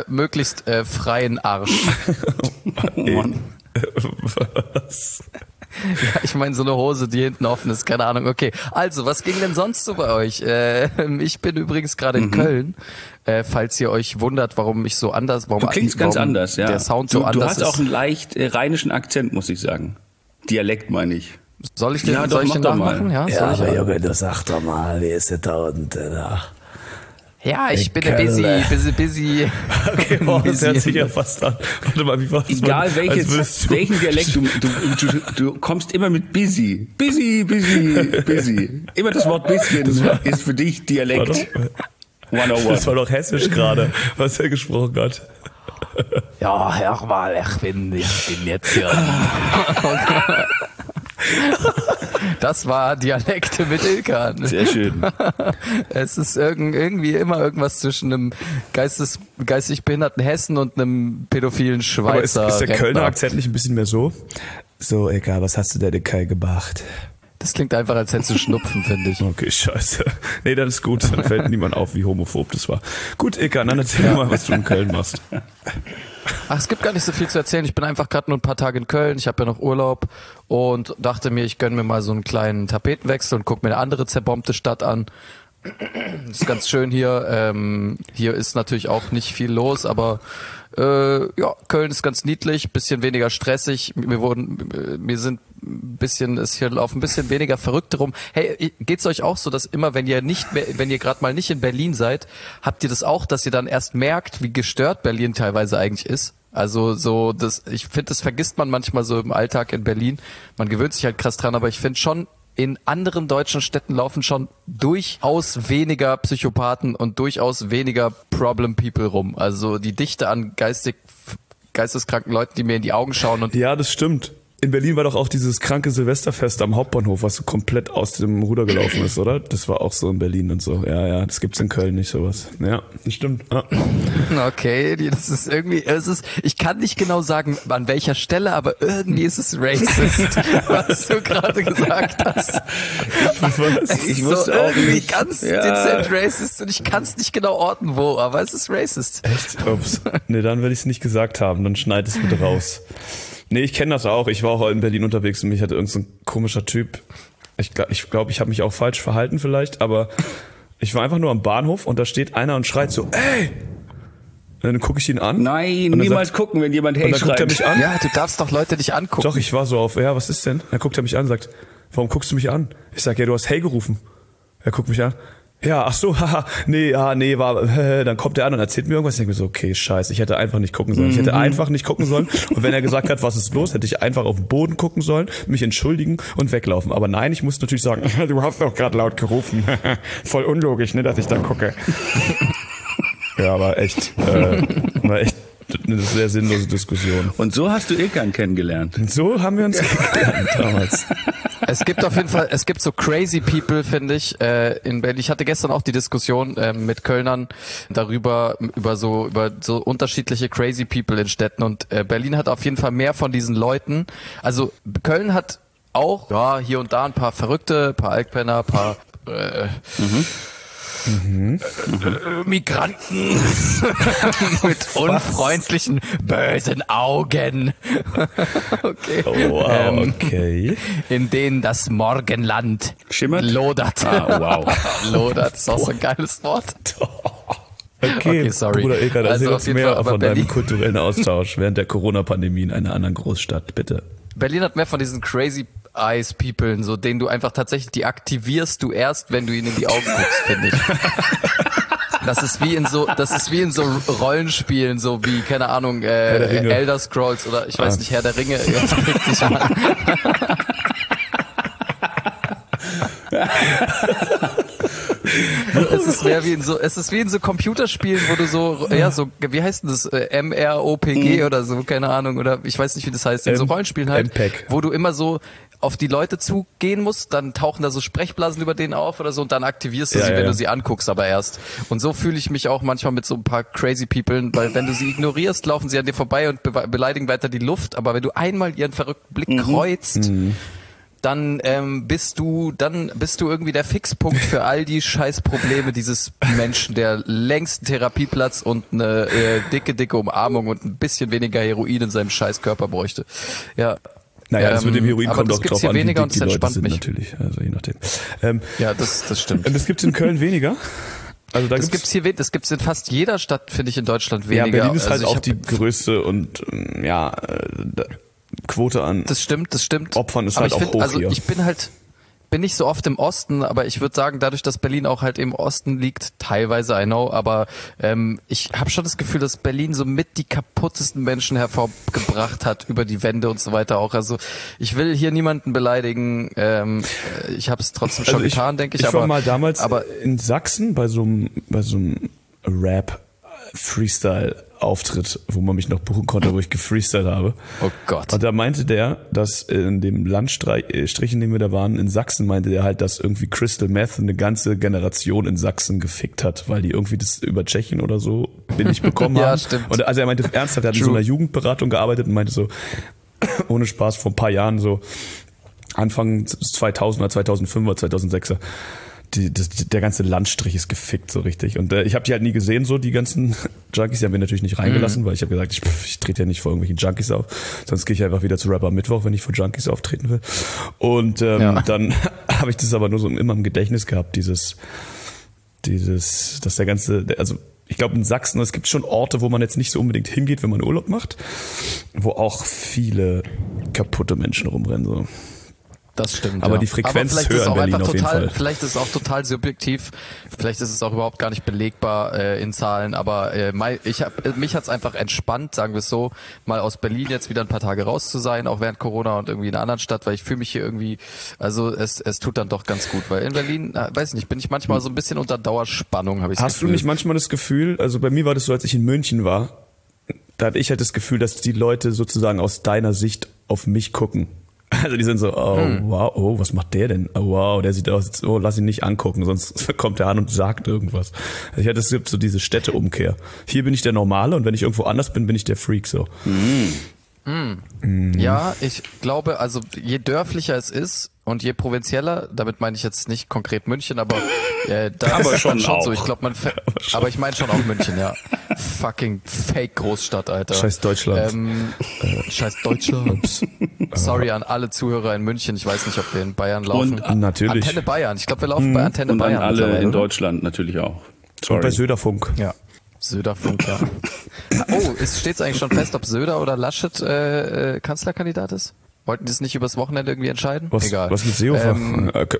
möglichst freien Arsch. Was? Ja, ich meine, so eine Hose, die hinten offen ist, keine Ahnung. Okay, also, was ging denn sonst so bei euch? Ich bin übrigens gerade in Köln, falls ihr euch wundert, warum ich so anders... Du klingst ganz anders, ja. Der Sound so anders ist. Du hast auch einen leicht rheinischen Akzent, muss ich sagen. Dialekt meine ich. Soll ich den nachmachen? Ja, aber Junge, du sag doch mal, wie ist es da unten? Ja, ich bin busy. Okay, das hört sich ja fast an. Warte mal, wie war das? Egal welchen Dialekt, du kommst immer mit busy. Immer das Wort bisschen ist für dich Dialekt 101. Das war doch hessisch gerade, was er gesprochen hat. Ja, hör mal, ich bin jetzt hier. Das war Dialekte mit Ilkan. Sehr schön. Es ist irgendwie immer irgendwas zwischen einem geistig behinderten Hessen und einem pädophilen Schweizer. Aber ist der Rentner. Kölner Akzent nicht ein bisschen mehr so? So, Ilkan, was hast du denn in Köln gemacht? Das klingt einfach, als hättest du Schnupfen, finde ich. Okay, scheiße. Nee, das ist gut. Dann fällt niemand auf, wie homophob das war. Gut, Ilkan, dann erzähl mal, was du in Köln machst. Ach, es gibt gar nicht so viel zu erzählen. Ich bin einfach gerade nur ein paar Tage in Köln. Ich habe ja noch Urlaub und dachte mir, ich gönne mir mal so einen kleinen Tapetenwechsel und gucke mir eine andere zerbombte Stadt an. Ist ganz schön hier. Hier ist natürlich auch nicht viel los, aber ja, Köln ist ganz niedlich, bisschen weniger stressig. Es hier laufen ein bisschen weniger Verrückte rum. Hey, geht's euch auch so, dass immer, wenn ihr gerade mal nicht in Berlin seid, habt ihr das auch, dass ihr dann erst merkt, wie gestört Berlin teilweise eigentlich ist? Also ich finde, das vergisst man manchmal so im Alltag in Berlin. Man gewöhnt sich halt krass dran, aber ich finde schon, in anderen deutschen Städten laufen schon durchaus weniger Psychopathen und durchaus weniger Problem People rum. Also die Dichte an geisteskranken Leuten, die mir in die Augen schauen. Und ja, das stimmt. In Berlin war doch auch dieses kranke Silvesterfest am Hauptbahnhof, was so komplett aus dem Ruder gelaufen ist, oder? Das war auch so in Berlin und so. Ja, das gibt's in Köln nicht, sowas. Ja, das stimmt. Ja. Okay, das ist irgendwie, ich kann nicht genau sagen, an welcher Stelle, aber irgendwie ist es racist, was du gerade gesagt hast. Ich wusste so auch irgendwie nicht. ganz dezent racist und ich kann es nicht genau orten, wo, aber es ist racist. Echt? Ups. Nee, dann will ich es nicht gesagt haben, dann schneid es bitte raus. Nee, ich kenne das auch. Ich war auch in Berlin unterwegs und mich hatte irgend so ein komischer Typ. Ich glaube, ich habe mich auch falsch verhalten vielleicht, aber ich war einfach nur am Bahnhof und da steht einer und schreit so, ey! Und dann gucke ich ihn an. Nein, niemals gucken, wenn jemand hey und dann schreit. Guckt er mich an. Ja, du darfst doch Leute nicht angucken. Doch, ich war so auf, ja, was ist denn? Dann guckt er mich an und sagt, warum guckst du mich an? Ich sag, ja, du hast hey gerufen. Er guckt mich an. Ja, ach so, haha, dann kommt er an und erzählt mir irgendwas. Ich denke mir so, okay, scheiße, ich hätte einfach nicht gucken sollen. Ich hätte einfach nicht gucken sollen. Und wenn er gesagt hat, was ist los, hätte ich einfach auf den Boden gucken sollen, mich entschuldigen und weglaufen. Aber nein, ich muss natürlich sagen, du hast doch gerade laut gerufen. Voll unlogisch, ne, dass ich da gucke. Ja, war echt eine sehr sinnlose Diskussion. Und so hast du Ilkan kennengelernt. Und so haben wir uns kennengelernt damals. Es gibt auf jeden Fall, so crazy people, finde ich, in Berlin. Ich hatte gestern auch die Diskussion mit Kölnern über so unterschiedliche crazy people in Städten und Berlin hat auf jeden Fall mehr von diesen Leuten. Also Köln hat auch, ja, hier und da ein paar Verrückte, ein paar Altpenner, ein paar Migranten mit unfreundlichen, bösen Augen. Okay. Oh, wow, okay. In denen das Morgenland Schimmert? lodert. Ah, wow. Lodert ist auch so ein geiles Wort. Okay, sorry. Bruder Ilkan, erzähl Also uns auf jeden mehr Fall, aber von Berlin- deinem kulturellen Austausch während der Corona-Pandemie in einer anderen Großstadt, bitte. Berlin hat mehr von diesen crazy Eyes People, so denen du einfach tatsächlich, die aktivierst du erst, wenn du ihnen in die Augen guckst, finde ich. Das ist wie in so Rollenspielen, so wie, keine Ahnung, Elder Scrolls oder ich weiß nicht, Herr der Ringe. Jetzt fick dich mal. Es ist wie in so Computerspielen, wo du so, wie heißt denn das, MROPG oder so, keine Ahnung, oder ich weiß nicht, wie das heißt, in so Rollenspielen halt, MPEG. wo du immer so auf die Leute zugehen musst, dann tauchen da so Sprechblasen über denen auf oder so und dann aktivierst du sie, wenn du sie anguckst, aber erst. Und so fühle ich mich auch manchmal mit so ein paar crazy people, weil wenn du sie ignorierst, laufen sie an dir vorbei und beleidigen weiter die Luft, aber wenn du einmal ihren verrückten Blick kreuzt, dann bist du irgendwie der Fixpunkt für all die Scheißprobleme dieses Menschen, der längst einen Therapieplatz und eine dicke Umarmung und ein bisschen weniger Heroin in seinem Scheißkörper bräuchte. Ja. Naja, das mit dem Heroin aber kommt das auch gibt's drauf hier an, wie weniger dick und die es Leute entspannt sind mich. natürlich, also je nachdem. Ja, das stimmt. Und das gibt's in Köln weniger? Also da Das gibt's in fast jeder Stadt, finde ich, in Deutschland ja, weniger. Berlin ist halt Also ich auch die größte und Quote an Das stimmt. Opfern ist Aber halt ich auch find, hoch also hier. ich bin nicht so oft im Osten, aber ich würde sagen, dadurch, dass Berlin auch halt im Osten liegt, teilweise, I know, aber ich habe schon das Gefühl, dass Berlin so mit die kaputtesten Menschen hervorgebracht hat über die Wende und so weiter auch. Also ich will hier niemanden beleidigen, ich habe es trotzdem schon getan, denke ich. Ich war mal damals aber in Sachsen bei so einem Rap-Freestyle-Auftritt, wo man mich noch buchen konnte, wo ich gefreestylt habe. oh Gott. Und da meinte der, dass in dem Landstrich, in dem wir da waren, in Sachsen, meinte der halt, dass irgendwie Crystal Meth eine ganze Generation in Sachsen gefickt hat, weil die irgendwie das über Tschechien oder so billig bekommen Ja, haben. stimmt. Und also er meinte ernsthaft, er hat in so einer Jugendberatung gearbeitet und meinte so, ohne Spaß, vor ein paar Jahren so, Anfang 2000er, 2005er, 2006er, der ganze Landstrich ist gefickt so richtig. Und ich habe die halt nie gesehen, so die ganzen Junkies. Die haben wir natürlich nicht reingelassen, weil ich habe gesagt, ich trete ja nicht vor irgendwelchen Junkies auf. Sonst gehe ich einfach wieder zu Rapper Mittwoch, wenn ich vor Junkies auftreten will. Und dann habe ich das aber nur so immer im Gedächtnis gehabt, dass der ganze, also ich glaube in Sachsen, es gibt schon Orte, wo man jetzt nicht so unbedingt hingeht, wenn man Urlaub macht, wo auch viele kaputte Menschen rumrennen. So. Das stimmt. Aber die Frequenz ist höher in Berlin auf jeden Fall. Vielleicht ist es auch total subjektiv. Vielleicht ist es auch überhaupt gar nicht belegbar in Zahlen. Aber mich hat's einfach entspannt, sagen wir es so, mal aus Berlin jetzt wieder ein paar Tage raus zu sein, auch während Corona und irgendwie in einer anderen Stadt, weil ich fühle mich hier irgendwie, also es tut dann doch ganz gut. Weil in Berlin, weiß nicht, bin ich manchmal so ein bisschen unter Dauerspannung, habe ich das Gefühl. Hast du nicht manchmal das Gefühl, also bei mir war das so, als ich in München war, da hatte ich halt das Gefühl, dass die Leute sozusagen aus deiner Sicht auf mich gucken. Also die sind so, wow, oh, was macht der denn? Oh, wow, der sieht aus, oh, lass ihn nicht angucken, sonst kommt er an und sagt irgendwas. Also ich hatte so diese Städteumkehr. Hier bin ich der Normale und wenn ich irgendwo anders bin, bin ich der Freak so. Ja, ich glaube, also je dörflicher es ist und je provinzieller, damit meine ich jetzt nicht konkret München, aber da ist es schon so. Ich glaube, aber ich meine schon auch München, ja. Fucking Fake Großstadt, Alter. Scheiß Deutschland. Scheiß Deutschland. Sorry an alle Zuhörer in München. Ich weiß nicht, ob wir in Bayern laufen. Und natürlich. Antenne Bayern. Ich glaube, wir laufen bei Antenne Und Bayern. an alle in oder? Deutschland natürlich auch. Und bei Söderfunk. Ja. Söderfunk, ja. Steht's eigentlich schon fest, ob Söder oder Laschet Kanzlerkandidat ist? Wollten die es nicht übers Wochenende irgendwie entscheiden? Egal. Was mit Seehofer? Okay.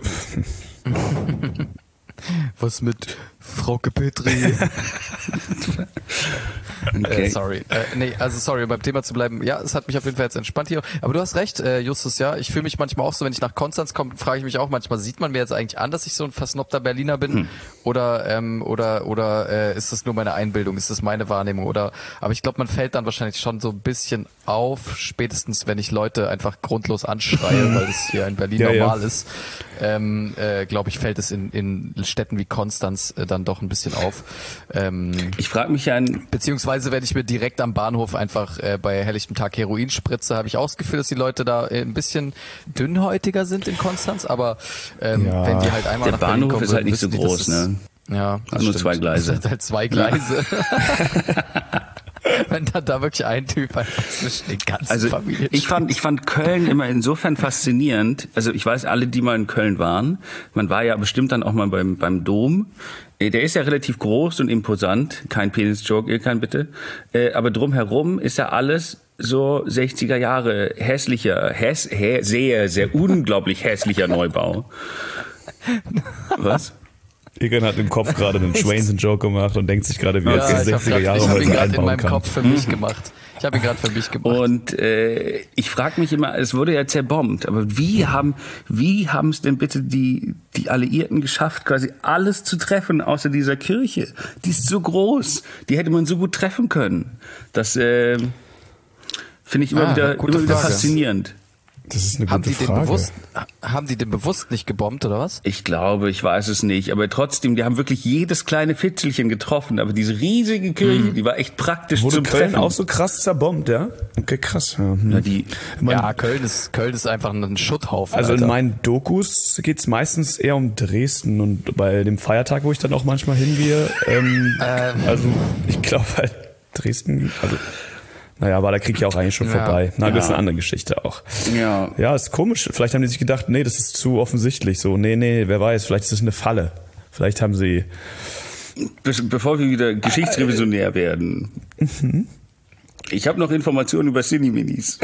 Was mit Frauke Petri? Okay. Sorry. Sorry, beim Thema zu bleiben. Ja, es hat mich auf jeden Fall jetzt entspannt hier. Aber du hast recht, Justus, ja. Ich fühle mich manchmal auch so, wenn ich nach Konstanz komme, frage ich mich auch manchmal, sieht man mir jetzt eigentlich an, dass ich so ein versnobter Berliner bin? Oder ist das nur meine Einbildung? Ist das meine Wahrnehmung? Aber ich glaube, man fällt dann wahrscheinlich schon so ein bisschen auf, spätestens wenn ich Leute einfach grundlos anschreie, weil es hier in Berlin normal ist. Glaube ich, fällt es in Städten wie Konstanz dann doch ein bisschen auf. Ich frage mich ja, Beziehungsweise, wenn ich mir direkt am Bahnhof einfach bei helllichtem Tag Heroin spritze, habe ich auch das Gefühl, dass die Leute da ein bisschen dünnhäutiger sind in Konstanz, aber wenn die halt einmal der nach Berlin Bahnhof kommen, ist halt nicht so wissen die, groß, ne? Ja, Also nur 2 Gleise. Das sind halt 2 Gleise. Wenn dann da wirklich ein Typ einfach zwischen den ganzen Familien ich fand Köln immer insofern faszinierend. Also ich weiß, alle, die mal in Köln waren, man war ja bestimmt dann auch mal beim Dom. Der ist ja relativ groß und imposant. Kein Penis-Joke, Ilkan, bitte. Aber drumherum ist ja alles so 60er Jahre hässlicher, sehr unglaublich hässlicher Neubau. Was? Ilkan hat im Kopf gerade einen Schwainson-Joke gemacht und denkt sich gerade, wie er Ja, die 60er Jahre ich habe ihn Häuser gerade in einbauen meinem kann. Kopf für mich gemacht. Ich habe ihn gerade für mich gemacht. Und ich frage mich immer, es wurde ja zerbombt, aber wie haben es denn bitte die Alliierten geschafft, quasi alles zu treffen außer dieser Kirche? Die ist so groß, die hätte man so gut treffen können. Das finde ich immer wieder faszinierend. Das ist eine gute Frage. Haben die den bewusst nicht gebombt, oder was? Ich glaube, ich weiß es nicht, aber trotzdem, die haben wirklich jedes kleine Fitzelchen getroffen, aber diese riesige Kirche, die war echt praktisch zum Köln Treffen. auch so krass zerbombt, ja? Okay, krass. Ja, Köln ist einfach ein Schutthaufen. Also Alter. in meinen Dokus geht's meistens eher um Dresden und bei dem Feiertag, wo ich dann auch manchmal hingehe, also ich glaube halt Dresden, also Naja, war der Krieg ja auch eigentlich schon vorbei. Na, das ist eine andere Geschichte auch. Ja. Ja, ist komisch. Vielleicht haben die sich gedacht, nee, das ist zu offensichtlich. So, nee, wer weiß, vielleicht ist das eine Falle. Vielleicht haben sie... Bevor wir wieder geschichtsrevisionär werden. Ich habe noch Informationen über Cineminis.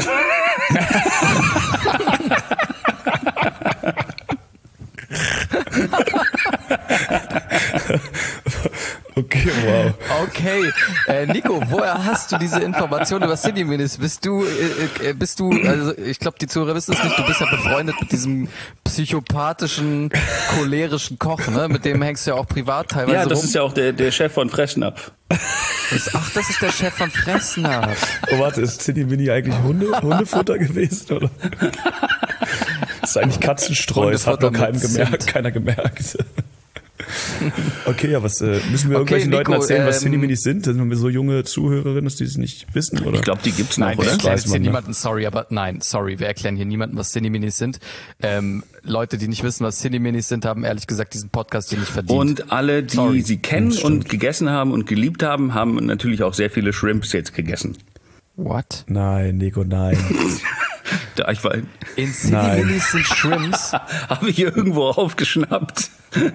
Okay, wow. Okay, Nico, woher hast du diese Information über Cineminis? Bist du, also ich glaube, die Zuhörer wissen es nicht, du bist ja befreundet mit diesem psychopathischen, cholerischen Koch, ne? Mit dem hängst du ja auch privat teilweise Ja, das rum. ist ja auch der Chef von Fressnapf. Ach, das ist der Chef von Fressnapf. Oh, warte, ist Cinni-Mini eigentlich Hundefutter gewesen, oder? Das ist eigentlich Katzenstreu, das hat noch keiner gemerkt. Okay, ja, was müssen wir irgendwelchen Nico, Leuten erzählen, was Cinni-Minis sind? Sind wir so junge Zuhörerinnen, dass die es nicht wissen, oder? Ich glaube, die gibt's noch, Nein, oder? wir erklären Weiß jetzt man, hier ne? niemanden, wir erklären hier niemanden, was Cineminis sind. Leute, die nicht wissen, was Cineminis sind, haben ehrlich gesagt diesen Podcast hier nicht verdient. Und alle, die sie kennen und gegessen haben und geliebt haben, haben natürlich auch sehr viele Shrimps jetzt gegessen. What? Nein, Nico, nein. Da ich war, In Cineminis sind Shrimps. habe ich irgendwo aufgeschnappt.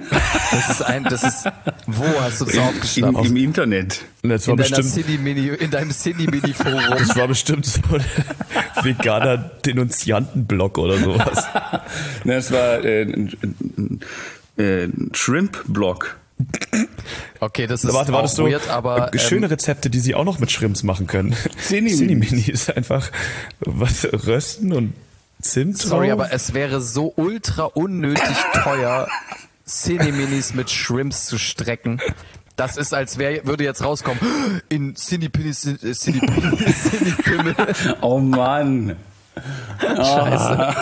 Wo hast du das aufgeschnappt? Im Internet. Das war In deinem Cinimini-Forum. Das war bestimmt so ein veganer Denunziantenblog oder sowas. Das war ein Shrimp-Blog. Okay, das ist War das so weird, aber schöne Rezepte, die sie auch noch mit Shrimps machen können. Cinni-Mini ist einfach was rösten und Zimt sorry, drauf. aber es wäre so ultra unnötig teuer, Cineminis mit Shrimps zu strecken. Das ist, als würde jetzt rauskommen, in Cinepimmel. Oh Mann. Scheiße.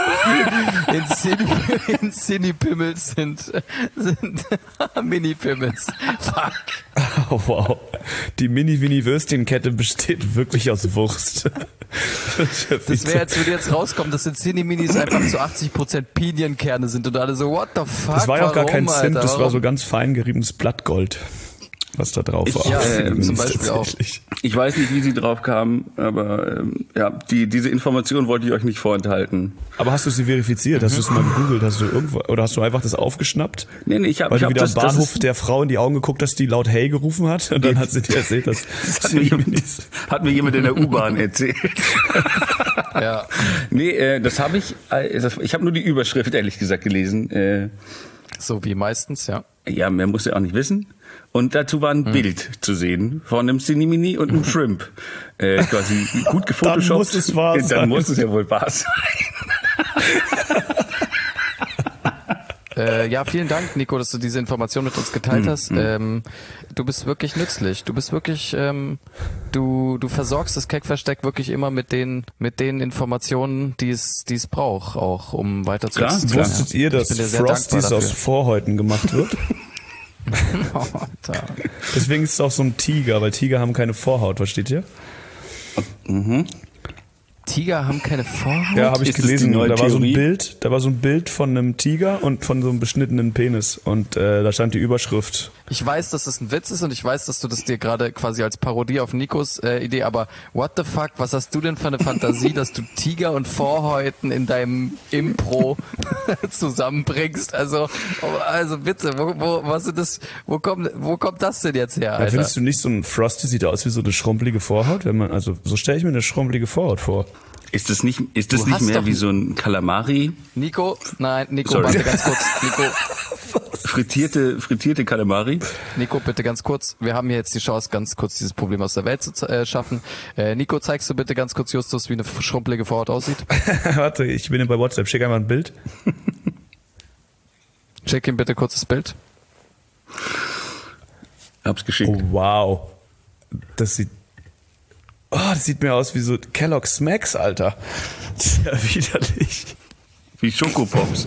In Cinepimmels sind Mini-Pimmels. Fuck. Oh, wow. Die Mini-Winnie-Würstchenkette besteht wirklich aus Wurst. Das wäre, als würde jetzt rauskommen, dass in Cineminis einfach zu 80% Pinienkerne sind und alle so, what the fuck? Das war ja auch gar kein Zimt, das war Warum? so ganz fein geriebenes Blattgold, was da drauf war. Ja, Cinni-Minis zum Beispiel auch. tatsächlich. Ich weiß nicht, wie sie drauf kamen, aber diese Information wollte ich euch nicht vorenthalten. Aber hast du sie verifiziert? Hast du es mal gegoogelt? Hast du irgendwo, oder hast du einfach das aufgeschnappt? Nee, ich habe Weil du wieder am das Bahnhof der Frau in die Augen geguckt hast, die laut Hey gerufen hat und dann hat sie dir erzählt, dass hat mir jemand in der U-Bahn erzählt. Ja. Nee, das habe ich habe nur die Überschrift ehrlich gesagt gelesen. So wie meistens, ja. Ja, mehr muss ja auch nicht wissen. Und dazu war ein Bild zu sehen von einem Cinni-Mini und einem Shrimp. Quasi gut gefotoshoppt. Dann muss es wahr sein. Dann muss es ja wohl wahr sein. Ja, vielen Dank, Nico, dass du diese Information mit uns geteilt hast. Du bist wirklich nützlich. Du bist wirklich, du versorgst das Keckversteck wirklich immer mit den Informationen, die es braucht, auch um weiter zu Klar, existieren. Wusstet ihr, dass Ich bin dir sehr Frosties dankbar aus dafür. Vorhäuten gemacht wird? Alter. Deswegen ist es auch so ein Tiger, weil Tiger haben keine Vorhaut, versteht ihr? Tiger haben keine Vorhaut? Ja, habe ich Ist das gelesen. die neue Da war so ein Theorie? Bild von einem Tiger und von so einem beschnittenen Penis und da stand die Überschrift. Ich weiß, dass es ein Witz ist und ich weiß, dass du das dir gerade quasi als Parodie auf Nikos Idee, aber what the fuck, was hast du denn für eine Fantasie, dass du Tiger und Vorhäuten in deinem Impro zusammenbringst? Also bitte, wo kommt das denn jetzt her, Ja, Alter? findest du nicht, so ein Frosty sieht aus wie so eine schrumpelige Vorhaut? So stelle ich mir eine schrumpelige Vorhaut vor. Ist das nicht hast mehr doch- wie so ein Kalamari? Nico, Sorry. warte ganz kurz. Frittierte Kalamari? Nico, bitte ganz kurz. Wir haben hier jetzt die Chance, ganz kurz dieses Problem aus der Welt zu schaffen. Nico, zeigst du bitte ganz kurz, Justus, wie eine schrumpelige Vorhaut aussieht? Warte, ich bin bei WhatsApp, schick einmal ein Bild. Check ihm bitte kurz das Bild. Hab's geschickt. Oh, wow. Das sieht mir aus wie so Kellogg's Smacks, Alter. Das ist ja widerlich. Wie Schokopops.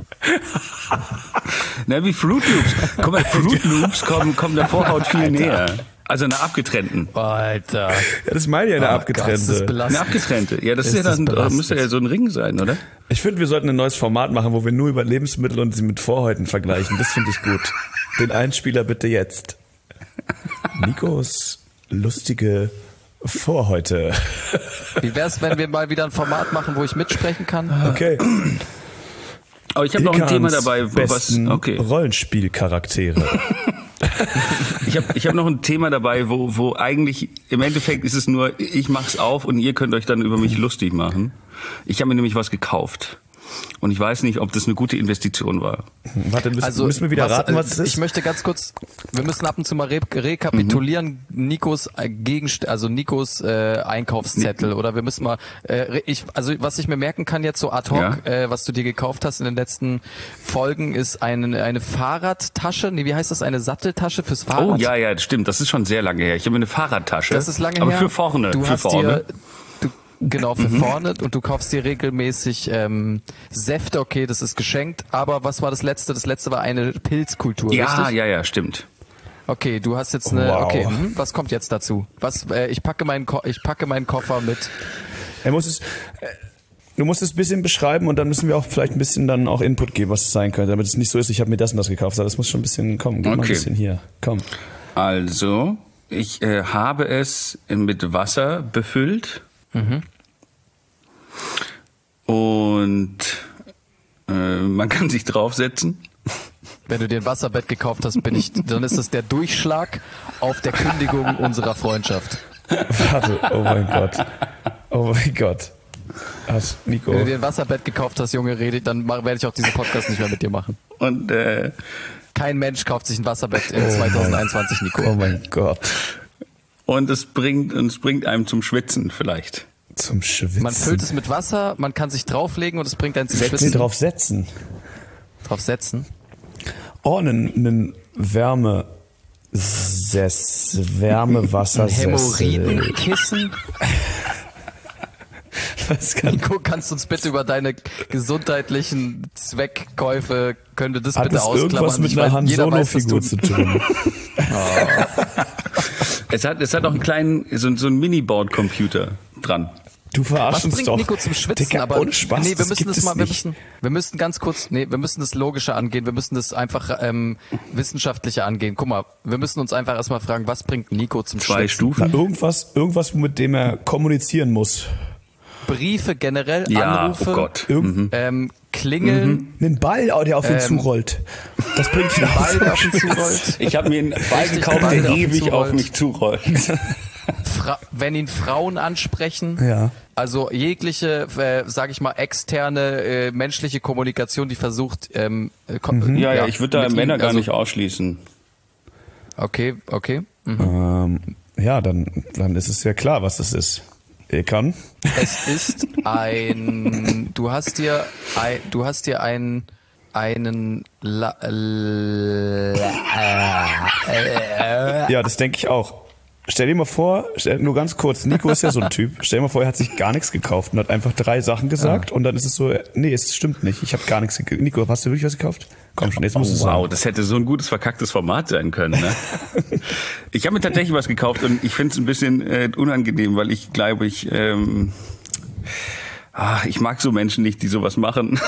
Na, wie Fruit Loops. Guck mal, Fruit Loops kommen der Vorhaut viel näher. Also eine abgetrennten. Alter. Ja, das meine ich ja, eine Gott, das ist abgetrennte. belastend. Eine abgetrennte. Ja, das ist Ist ja das dann, belastend. müsste ja so ein Ring sein, oder? Ich finde, wir sollten ein neues Format machen, wo wir nur über Lebensmittel und sie mit Vorhäuten vergleichen. Das finde ich gut. Den Einspieler bitte jetzt. Nikos lustige vor heute. Wie wär's, wenn wir mal wieder ein Format machen, wo ich mitsprechen kann? Okay. Aber ich habe noch ein Thema dabei, Rollenspielcharaktere. Ich hab noch ein Thema dabei, wo eigentlich im Endeffekt ist es nur, ich mach's auf und ihr könnt euch dann über mich lustig machen. Ich habe mir nämlich was gekauft. Und ich weiß nicht, ob das eine gute Investition war. Warte, müssen wir wieder raten, was es ist? Ich möchte ganz kurz, wir müssen ab und zu mal rekapitulieren, Nikos Einkaufszettel, oder wir müssen mal, was ich mir merken kann jetzt so ad hoc, was du dir gekauft hast in den letzten Folgen, ist eine Fahrradtasche, wie heißt das, eine Satteltasche fürs Fahrrad? Oh ja, das stimmt, das ist schon sehr lange her. Ich habe mir eine Fahrradtasche. Das ist lange aber her. für vorne. Genau, für vorne, und du kaufst dir regelmäßig Säfte, okay, das ist geschenkt, aber was war das letzte? Das letzte war eine Pilzkultur, richtig? Ja, stimmt. Okay, du hast jetzt eine, Wow. okay, was kommt jetzt dazu? Ich packe meinen Koffer mit. Du musst es ein bisschen beschreiben, und dann müssen wir auch vielleicht ein bisschen dann auch Input geben, was es sein könnte, damit es nicht so ist, ich habe mir das und das gekauft, sondern das muss schon ein bisschen kommen. Gib mal ein bisschen hier, komm. Also, ich habe es mit Wasser befüllt. Und man kann sich draufsetzen. Wenn du dir ein Wasserbett gekauft hast, dann ist es der Durchschlag auf der Kündigung unserer Freundschaft. Warte, oh mein Gott. Nico. Wenn du dir ein Wasserbett gekauft hast, Junge, dann werde ich auch diesen Podcast nicht mehr mit dir machen. Und kein Mensch kauft sich ein Wasserbett in 2021, Nico. Oh mein Gott. Und es bringt einem zum Schwitzen vielleicht. Zum Schwitzen. Man füllt es mit Wasser, man kann sich drauflegen und es bringt einen zum Schwitzen. Nee, draufsetzen. Draufsetzen? Oh, einen Wärmewassersessel. Hämorrhoidenkissen? Nico, kannst du uns bitte über deine gesundheitlichen Zweckkäufe, können wir das bitte ausklammern? Hat das irgendwas mit einer Han Solo-Figur zu tun? Es hat auch einen kleinen, so einen Mini-Board-Computer dran. Du verarschst uns doch. Was bringt Nico zum Schwitzen? Dicker, aber ohne Spaß, nee, wir müssen das Logische angehen. Wir müssen das einfach wissenschaftlicher angehen. Guck mal, wir müssen uns einfach erstmal fragen, was bringt Nico zum Schwitzen? 2 Stufen. Irgendwas, mit dem er kommunizieren muss. Briefe generell, Ja, Anrufe, oh Gott. Klingeln. Einen Ball, der auf ihn zurollt. Das bringt ihn Ball, der auf ihn zurollt. Ich habe mir einen Ball gekauft, Ball, der der auf ihn ewig auf zurollt. mich zurollt. Wenn ihn Frauen ansprechen, Ja. also jegliche, sage ich mal, externe menschliche Kommunikation, die versucht, Ja, ich würde da mit Männer ihm, gar also- nicht ausschließen. Okay. Ja, dann ist es ja klar, was das ist. Ekan? Es ist du hast dir einen Ja, das denke ich auch. Stell dir mal vor, nur ganz kurz, Nico ist ja so ein Typ, stell dir mal vor, er hat sich gar nichts gekauft und hat einfach 3 Sachen gesagt und dann ist es so, nee, es stimmt nicht, ich habe gar nichts gekauft. Nico, hast du wirklich was gekauft? Komm schon, jetzt musst du es Wow, sagen. das hätte so ein gutes, verkacktes Format sein können. Ne? Ich habe mir tatsächlich was gekauft und ich finde es ein bisschen unangenehm, weil ich glaube, ich mag so Menschen nicht, die sowas machen.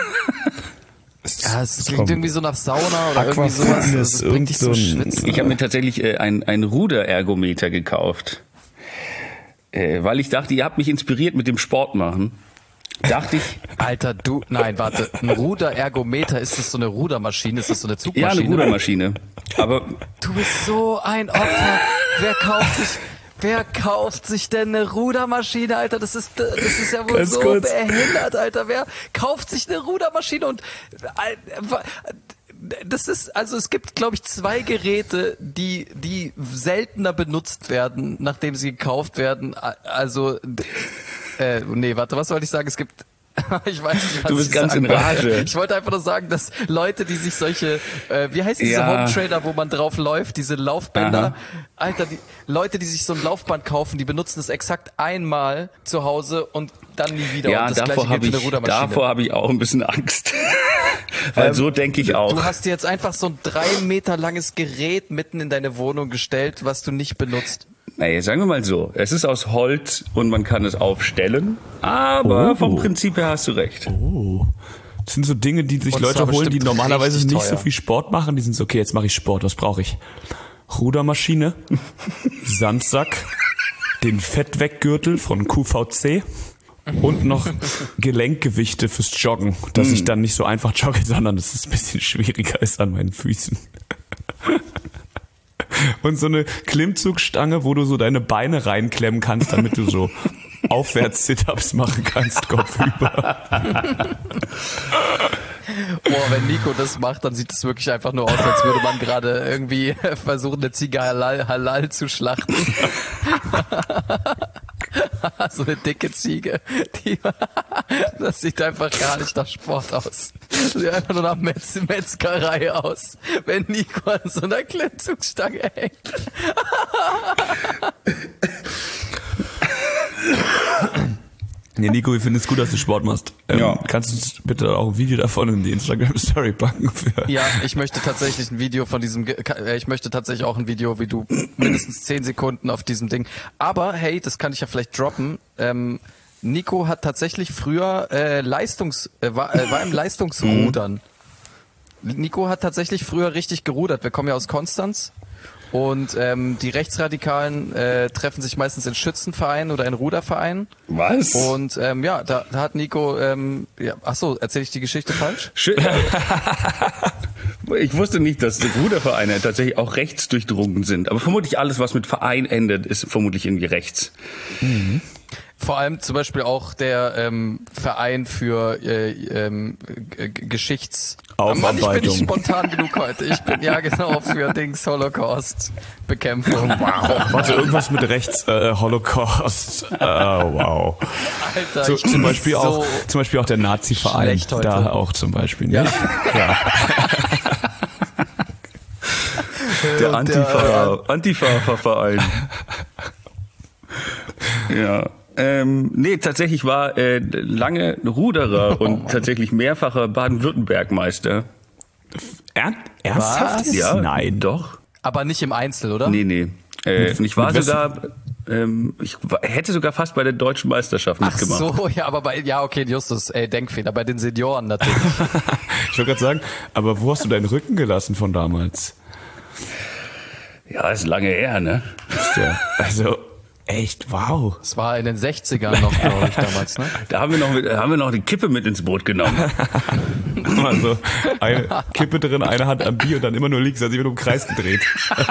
Ja, es klingt irgendwie so nach Sauna oder irgendwie sowas. Das bringt dich zum Schwitzen. Ich habe mir tatsächlich ein Ruderergometer gekauft, weil ich dachte, ihr habt mich inspiriert mit dem Sport machen. Dachte ich. Alter, nein, warte. Ein Ruderergometer, ist das so eine Rudermaschine? Ist das so eine Ja, Zugmaschine? eine Rudermaschine. Aber Du bist so ein Opfer. Wer kauft sich denn eine Rudermaschine, Alter? Das ist ja wohl Ganz so kurz. behindert, Alter. Wer kauft sich eine Rudermaschine? Und das ist, also es gibt, glaube ich, 2 Geräte, die seltener benutzt werden, nachdem sie gekauft werden. Also, was wollte ich sagen? Es gibt, ich weiß nicht, was Du bist ich ganz sagen in Rage. wollte. Ich wollte einfach nur sagen, dass Leute, die sich solche, wie heißt diese Ja. Home Trainer, wo man drauf läuft, diese Laufbänder, Aha. Alter, die Leute, die sich so ein Laufband kaufen, die benutzen es exakt einmal zu Hause und dann nie wieder. ja, und das davor gleiche gilt für eine Rudermaschine. hab ich auch ein bisschen Angst. Weil so denke ich auch. Du hast dir jetzt einfach so ein 3 Meter langes Gerät mitten in deine Wohnung gestellt, was du nicht benutzt. Naja, sagen wir mal so, es ist aus Holz und man kann es aufstellen, aber vom Prinzip her hast du recht. Das sind so Dinge, die sich Und Leute zwar holen, die bestimmt normalerweise richtig nicht so teuer. viel Sport machen. Die sind so, okay, jetzt mache ich Sport, was brauche ich? Rudermaschine, Sandsack, den Fettweggürtel von QVC und noch Gelenkgewichte fürs Joggen, dass ich dann nicht so einfach jogge, sondern dass es ein bisschen schwieriger ist an meinen Füßen. Und so eine Klimmzugstange, wo du so deine Beine reinklemmen kannst, damit du so Aufwärts-Sit-Ups machen kannst, kopfüber. Boah, wenn Nico das macht, dann sieht es wirklich einfach nur aus, als würde man gerade irgendwie versuchen, eine Ziege halal zu schlachten. So eine dicke Ziege. Das sieht einfach gar nicht nach Sport aus. Das sieht einfach nur nach Metzgerei aus, wenn Nico an so einer Klimmzugstange hängt. Nee, Nico, wir finden es gut, dass du Sport machst. Kannst du uns bitte auch ein Video davon in die Instagram-Story packen? Ja, ich möchte tatsächlich ein Video von diesem, ich möchte tatsächlich auch ein Video, wie du mindestens 10 Sekunden auf diesem Ding. Aber hey, das kann ich ja vielleicht droppen. Nico hat tatsächlich früher war im Leistungsrudern. Nico hat tatsächlich früher richtig gerudert. Wir kommen ja aus Konstanz. Und die Rechtsradikalen treffen sich meistens in Schützenvereinen oder in Rudervereinen. Was? Und ja, da hat Nico, achso, erzähle ich die Geschichte falsch? Ich wusste nicht, dass die Rudervereine tatsächlich auch rechts durchdrungen sind. Aber vermutlich alles, was mit Verein endet, ist vermutlich irgendwie rechts. Mhm. Vor allem zum Beispiel auch der Verein für Aufarbeitung. Mann, ich bin nicht spontan genug heute. Ich bin ja genau für Holocaust-Bekämpfung. Wow. Warte, irgendwas mit rechts, Holocaust. Wow. Alter, So, zum Beispiel auch der Nazi-Verein. Da auch zum Beispiel. Nicht? Ja. Der Antifa-Verein. Ja. Nee, tatsächlich war lange Ruderer und tatsächlich mehrfacher Baden-Württemberg-Meister. Ernsthaft? Ja, nein. Doch. Aber nicht im Einzel, oder? Nee. Ich war sogar, hätte sogar fast bei der deutschen Meisterschaft mitgemacht. Ach so, ja, aber okay, Justus, Denkfehler, bei den Senioren natürlich. Ich wollte gerade sagen, aber wo hast du deinen Rücken gelassen von damals? Ja, ist lange her, ne? Ja, also, echt, wow. Das war in den 60ern noch, glaube ich, damals, ne? Da haben wir noch die Kippe mit ins Boot genommen. Also, eine Kippe drin, eine Hand am Bier und dann immer nur links, also ich bin im Kreis gedreht.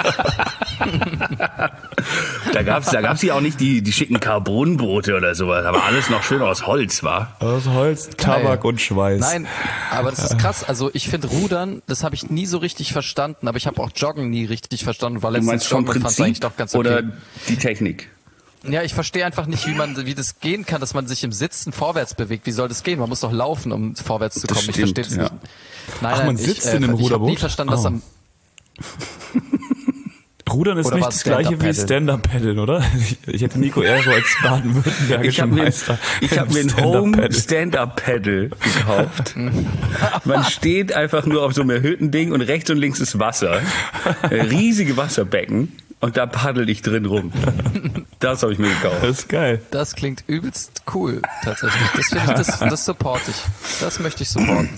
Da gab's ja auch nicht die schicken Carbonboote oder sowas, aber alles noch schön aus Holz, war. Aus Holz, Tabak und Schweiß. Nein, aber das ist krass. Also ich finde Rudern, das habe ich nie so richtig verstanden, aber ich habe auch Joggen nie richtig verstanden, weil Du letztens meinst vom Joggen fand Prinzip eigentlich doch ganz okay. oder die Technik? Ja, ich verstehe einfach nicht, wie das gehen kann, dass man sich im Sitzen vorwärts bewegt. Wie soll das gehen? Man muss doch laufen, um vorwärts zu kommen. Das ich verstehe das stimmt, nicht. Nein, man sitzt in einem Ich habe Ruderboot? nie verstanden, dass am Rudern ist Oder nicht war das gleiche wie Stand-Up-Paddeln, oder? Ich hätte Nico eher so als baden-württembergischen Meister. Ich habe mir ein Home Stand-Up-Paddle gekauft. Man steht einfach nur auf so einem erhöhten Ding und rechts und links ist Wasser. Riesige Wasserbecken. Und da paddel ich drin rum. Das habe ich mir gekauft. Das ist geil. Das klingt übelst cool, tatsächlich. Das support ich. Das möchte ich supporten.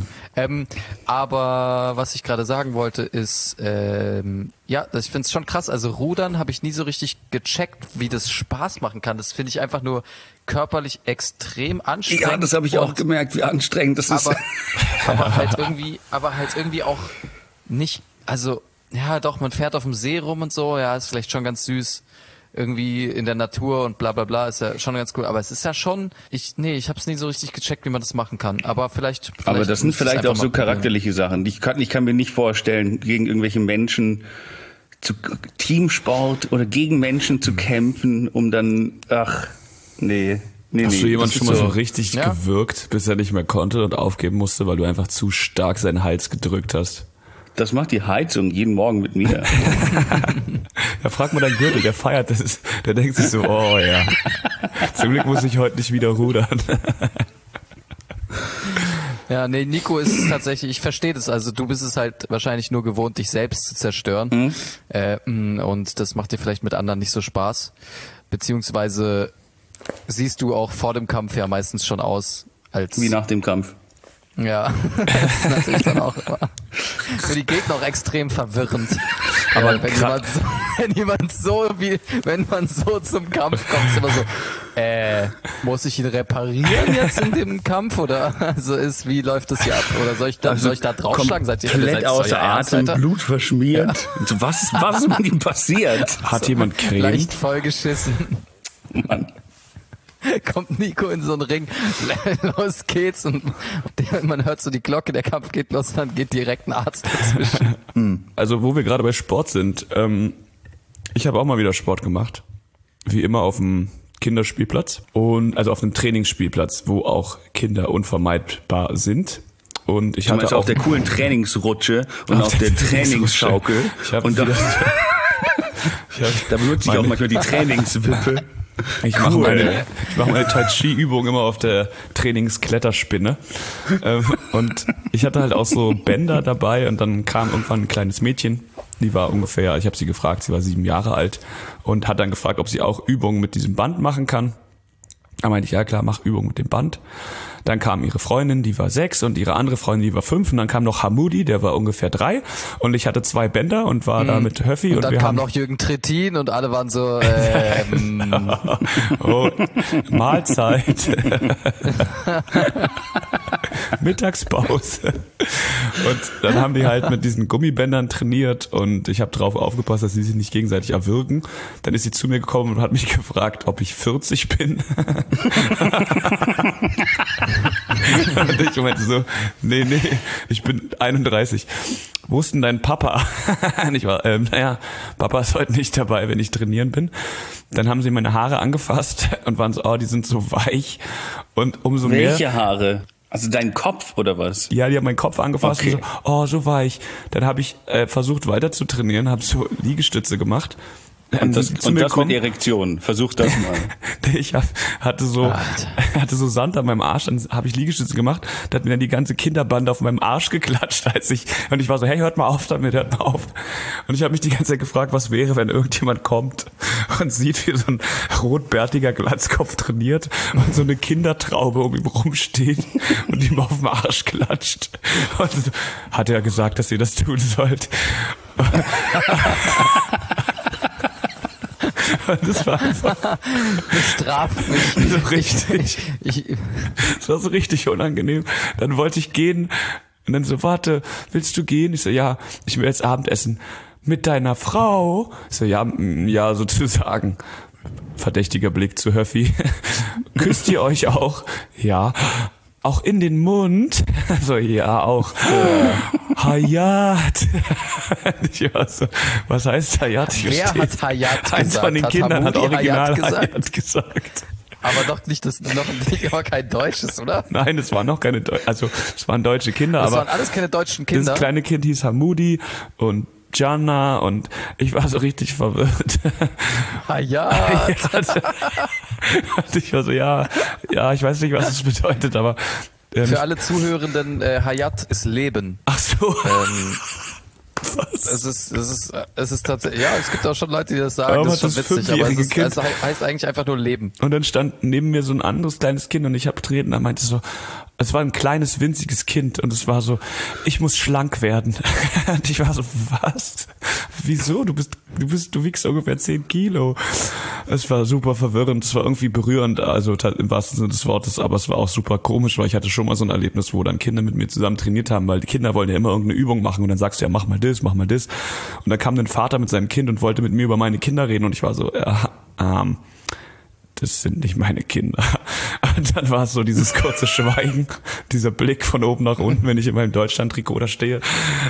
Aber was ich gerade sagen wollte ist, ich finde es schon krass. Also Rudern habe ich nie so richtig gecheckt, wie das Spaß machen kann. Das finde ich einfach nur körperlich extrem anstrengend. Ja, das habe ich auch gemerkt, wie anstrengend das ist. Aber halt irgendwie auch nicht, also ja, doch, man fährt auf dem See rum und so, ja, ist vielleicht schon ganz süß. Irgendwie in der Natur und bla bla bla, ist ja schon ganz cool. Aber es ist ja schon, ich habe es nie so richtig gecheckt, wie man das machen kann. Aber vielleicht Aber das sind vielleicht auch so charakterliche Sachen. Ich kann mir nicht vorstellen, gegen irgendwelche Menschen zu Teamsport oder gegen Menschen zu kämpfen, um dann, nee. Hast du jemand schon mal so richtig gewürgt, bis er nicht mehr konnte und aufgeben musste, weil du einfach zu stark seinen Hals gedrückt hast? Das macht die Heizung jeden Morgen mit mir. Ja, frag mal deinen Gürtel, der feiert das. Der denkt sich so, oh ja, zum Glück muss ich heute nicht wieder rudern. Ja, nee, Nico ist es tatsächlich, ich verstehe das, also du bist es halt wahrscheinlich nur gewohnt, dich selbst zu zerstören. Und das macht dir vielleicht mit anderen nicht so Spaß. Beziehungsweise siehst du auch vor dem Kampf ja meistens schon aus als... Wie nach dem Kampf. Ja, das ist natürlich dann auch immer für die Gegner auch extrem verwirrend. Aber wenn man so zum Kampf kommt, ist immer so, muss ich ihn reparieren jetzt in dem Kampf oder wie läuft das hier ab? Oder soll ich da draufschlagen? Seid ihr komplett außer Atem, Blut verschmiert. Ja. So, was ist mit ihm passiert? Hat jemand Creme? Leicht vollgeschissen. Mann. Kommt Nico in so einen Ring, los geht's und man hört so die Glocke, der Kampf geht los, dann geht direkt ein Arzt dazwischen. Also wo wir gerade bei Sport sind, ich habe auch mal wieder Sport gemacht, wie immer auf dem Kinderspielplatz und also auf einem Trainingsspielplatz, wo auch Kinder unvermeidbar sind. Und ich hatte auch auf der coolen Trainingsrutsche und auf der Trainingsschaukel. Da benutze ich auch manchmal die Trainingswippe. Ich mache meine Tai Chi Übung immer auf der Trainingskletterspinne. Und ich hatte halt auch so Bänder dabei und dann kam irgendwann ein kleines Mädchen, die war ungefähr, ich habe sie gefragt, sie war 7 Jahre alt und hat dann gefragt, ob sie auch Übungen mit diesem Band machen kann. Da meinte ich, ja klar, mach Übungen mit dem Band. Dann kam ihre Freundin, die war 6 und ihre andere Freundin, die war 5 und dann kam noch Hamudi, der war ungefähr 3 und ich hatte 2 Bänder und war da mit Höffi. Und dann kam noch Jürgen Trittin und alle waren so oh, Mahlzeit. Mittagspause. Und dann haben die halt mit diesen Gummibändern trainiert und ich habe drauf aufgepasst, dass sie sich nicht gegenseitig erwürgen. Dann ist sie zu mir gekommen und hat mich gefragt, ob ich 40 bin. Und ich meinte so, nee, ich bin 31. Wo ist denn dein Papa? Und ich war, Papa ist heute nicht dabei, wenn ich trainieren bin. Dann haben sie meine Haare angefasst und waren so, oh, die sind so weich. Und umso mehr... Welche Haare? Also deinen Kopf oder was? Ja, die haben meinen Kopf angefasst und so, oh, so weich. Dann habe ich versucht weiter zu trainieren, habe so Liegestütze gemacht. Und das mit Erektion. Versuch das mal. Ich hatte so Sand an meinem Arsch, dann habe ich Liegestütze gemacht, da hat mir dann die ganze Kinderbande auf meinem Arsch geklatscht, und ich war so, hey, hört mal auf damit, hört mal auf. Und ich habe mich die ganze Zeit gefragt, was wäre, wenn irgendjemand kommt und sieht, wie so ein rotbärtiger Glatzkopf trainiert und so eine Kindertraube um ihn rumsteht und ihm auf den Arsch klatscht. Und so, hat er gesagt, dass ihr das tun sollt. Das war einfach bestraft mich. So richtig. Das war so richtig unangenehm. Dann wollte ich gehen und dann so, warte, willst du gehen? Ich so, ja, ich will jetzt Abendessen. Mit deiner Frau? Ich so, ja, sozusagen. Verdächtiger Blick zu Höffi. Küsst ihr euch auch? Ja. Auch in den Mund? So, ja, auch. Hayat. Ich war so, was heißt Hayat? Wer hat Hayat gesagt? Eins von den Kindern hat original Hayat gesagt. Aber noch kein Deutsches, oder? Nein, es waren noch keine Deutschen. Also, es waren deutsche Kinder. Das aber waren alles keine deutschen Kinder? Das kleine Kind hieß Hamudi und Jana und ich war so richtig verwirrt. Hayat. Und ich war so, ja, ich weiß nicht, was es bedeutet, aber... Für alle Zuhörenden, Hayat ist Leben. Ach so. Was? Es ist tatsächlich, ja, es gibt auch schon Leute, die das sagen, das ist schon witzig, aber es heißt eigentlich einfach nur Leben. Und dann stand neben mir so ein anderes kleines Kind und ich habe treten, er meinte so, es war ein kleines, winziges Kind und es war so, ich muss schlank werden. Und ich war so, was? Wieso? Du wiegst ungefähr 10 Kilo. Es war super verwirrend, es war irgendwie berührend, also im wahrsten Sinne des Wortes, aber es war auch super komisch, weil ich hatte schon mal so ein Erlebnis, wo dann Kinder mit mir zusammen trainiert haben, weil die Kinder wollen ja immer irgendeine Übung machen und dann sagst du ja, mach mal das. Und dann kam ein Vater mit seinem Kind und wollte mit mir über meine Kinder reden und ich war so, das sind nicht meine Kinder. Und dann war es so dieses kurze Schweigen, dieser Blick von oben nach unten, wenn ich in meinem Deutschland-Trikot da stehe.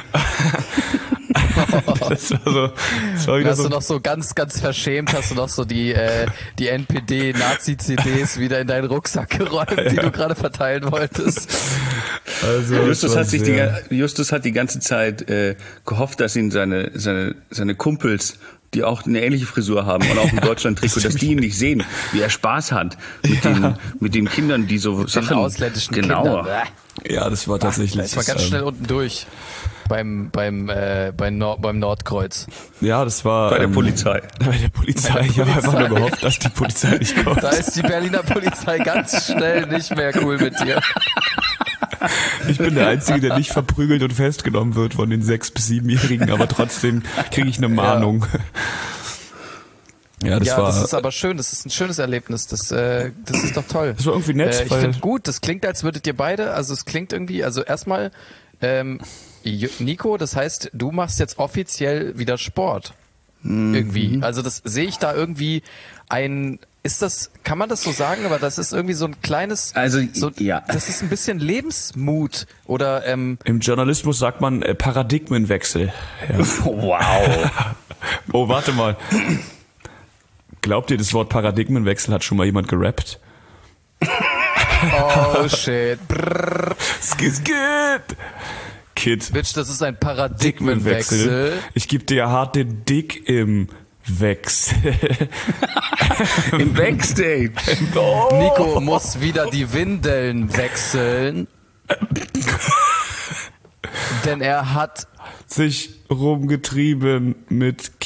Das war so, hast du noch so ganz, ganz verschämt, hast du noch so die NPD-Nazi-CDs wieder in deinen Rucksack geräumt, die du gerade verteilen wolltest. Also, Justus hat die ganze Zeit gehofft, dass ihn seine Kumpels, die auch eine ähnliche Frisur haben und auch ein Deutschland-Trikot, dass die ihn nicht sehen, wie er Spaß hat mit den Kindern, die so Sachen... Den ausländischen Kindern. Ja, das war tatsächlich... Das war ganz schnell unten durch. Beim Nordkreuz. Ja, das war... Bei der Polizei. Bei der Polizei. Ich habe einfach nur gehofft, dass die Polizei nicht kommt. Da ist die Berliner Polizei ganz schnell nicht mehr cool mit dir. Ich bin der Einzige, der nicht verprügelt und festgenommen wird von den 6- bis 7-Jährigen, aber trotzdem kriege ich eine Mahnung. Ja, das ist aber schön, das ist ein schönes Erlebnis, das ist doch toll. Das war irgendwie nett. Ich finde gut, das klingt, als würdet ihr beide, also es klingt irgendwie, also erstmal, Nico, das heißt, du machst jetzt offiziell wieder Sport. Irgendwie. Also das sehe ich da irgendwie kann man das so sagen, aber das ist irgendwie so ein kleines, das ist ein bisschen Lebensmut oder im Journalismus sagt man Paradigmenwechsel. Ja. Wow. Oh, warte mal. Glaubt ihr, das Wort Paradigmenwechsel hat schon mal jemand gerappt? Oh shit. Kid. Bitch, das ist ein Paradigmenwechsel. Ich gebe dir hart den Dick im Wechsel. Im Backstage. Oh. Nico muss wieder die Windeln wechseln. Denn er hat sich rumgetrieben mit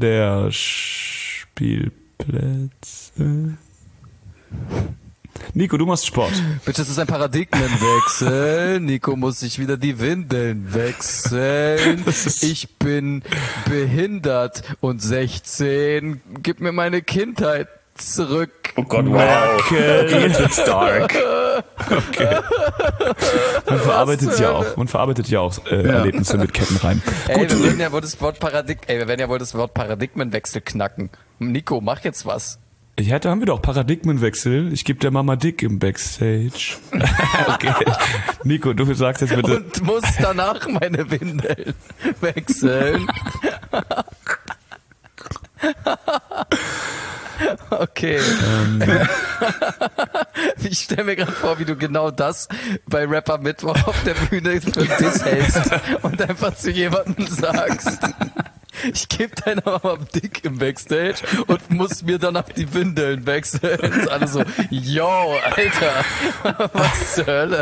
Kinderspielplätzen. Nico, du machst Sport. Bitte, das ist ein Paradigmenwechsel. Nico muss sich wieder die Windeln wechseln. Ich bin behindert und 16. Gib mir meine Kindheit zurück. Oh Gott, wow. Okay, jetzt wird's dark. Okay. Man verarbeitet ja auch Erlebnisse mit Kettenreim. Ey, wir werden ja wohl das Wort Paradigmenwechsel knacken. Nico, mach jetzt was. Da haben wir doch Paradigmenwechsel. Ich gebe der Mama Dick im Backstage. Okay. Nico, du sagst jetzt bitte. Und muss danach meine Windeln wechseln. Okay. Ich stelle mir gerade vor, wie du genau das bei Rapper Mittwoch auf der Bühne für einen Diss hältst und einfach zu jemandem sagst, ich gebe deiner Mama Dick im Backstage und muss mir danach die Windeln wechseln. Und alle so, yo, Alter, was zur Hölle?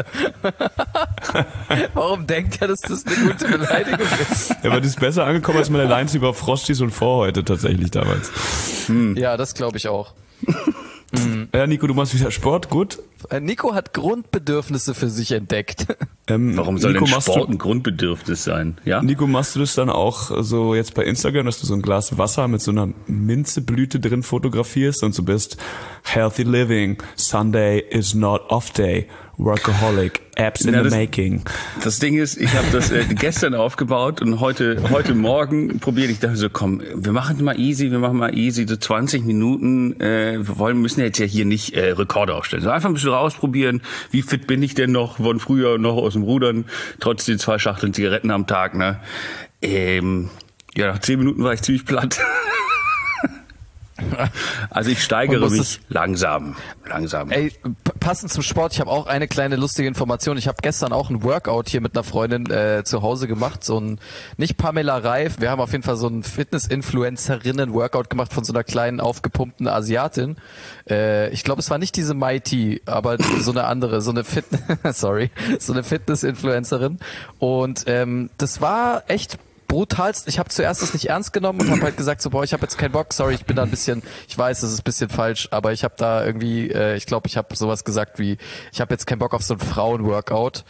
Warum denkt er, dass das eine gute Beleidigung ist? Ja, aber das ist besser angekommen als meine Lines über Frosties und Vorhäute tatsächlich damals. Ja, das glaube ich auch. Ja, Nico, du machst wieder Sport, gut. Nico hat Grundbedürfnisse für sich entdeckt. Warum soll Nico, denn Sport ein Grundbedürfnis sein? Ja? Nico, machst du das dann auch so jetzt bei Instagram, dass du so ein Glas Wasser mit so einer Minzeblüte drin fotografierst und so bist healthy living, Sunday is not off day, workaholic, apps in the making. Das Ding ist, ich habe das gestern aufgebaut und heute Morgen probiere ich, dachte so, komm, wir machen mal easy, so 20 Minuten, müssen jetzt ja hier nicht Rekorde aufstellen, so einfach ein bisschen ausprobieren, wie fit bin ich denn noch von früher noch aus dem Rudern, trotz den 2 Schachteln Zigaretten am Tag, ne? Nach 10 Minuten war ich ziemlich platt. Also ich steigere mich langsam. Ey, passend zum Sport, ich habe auch eine kleine lustige Information. Ich habe gestern auch ein Workout hier mit einer Freundin zu Hause gemacht. So ein, nicht Pamela Reif, wir haben auf jeden Fall so ein Fitness-Influencerinnen-Workout gemacht von so einer kleinen, aufgepumpten Asiatin. Ich glaube, es war nicht diese Mighty, aber so eine andere, so eine Fitness-Influencerin. Und das war echt brutalst. Ich habe zuerst das nicht ernst genommen und habe halt gesagt, so, ich habe jetzt keinen Bock, sorry, ich bin da ein bisschen, ich weiß, das ist ein bisschen falsch, aber ich habe da irgendwie, ich glaube, ich habe sowas gesagt wie, ich habe jetzt keinen Bock auf so ein Frauen-Workout.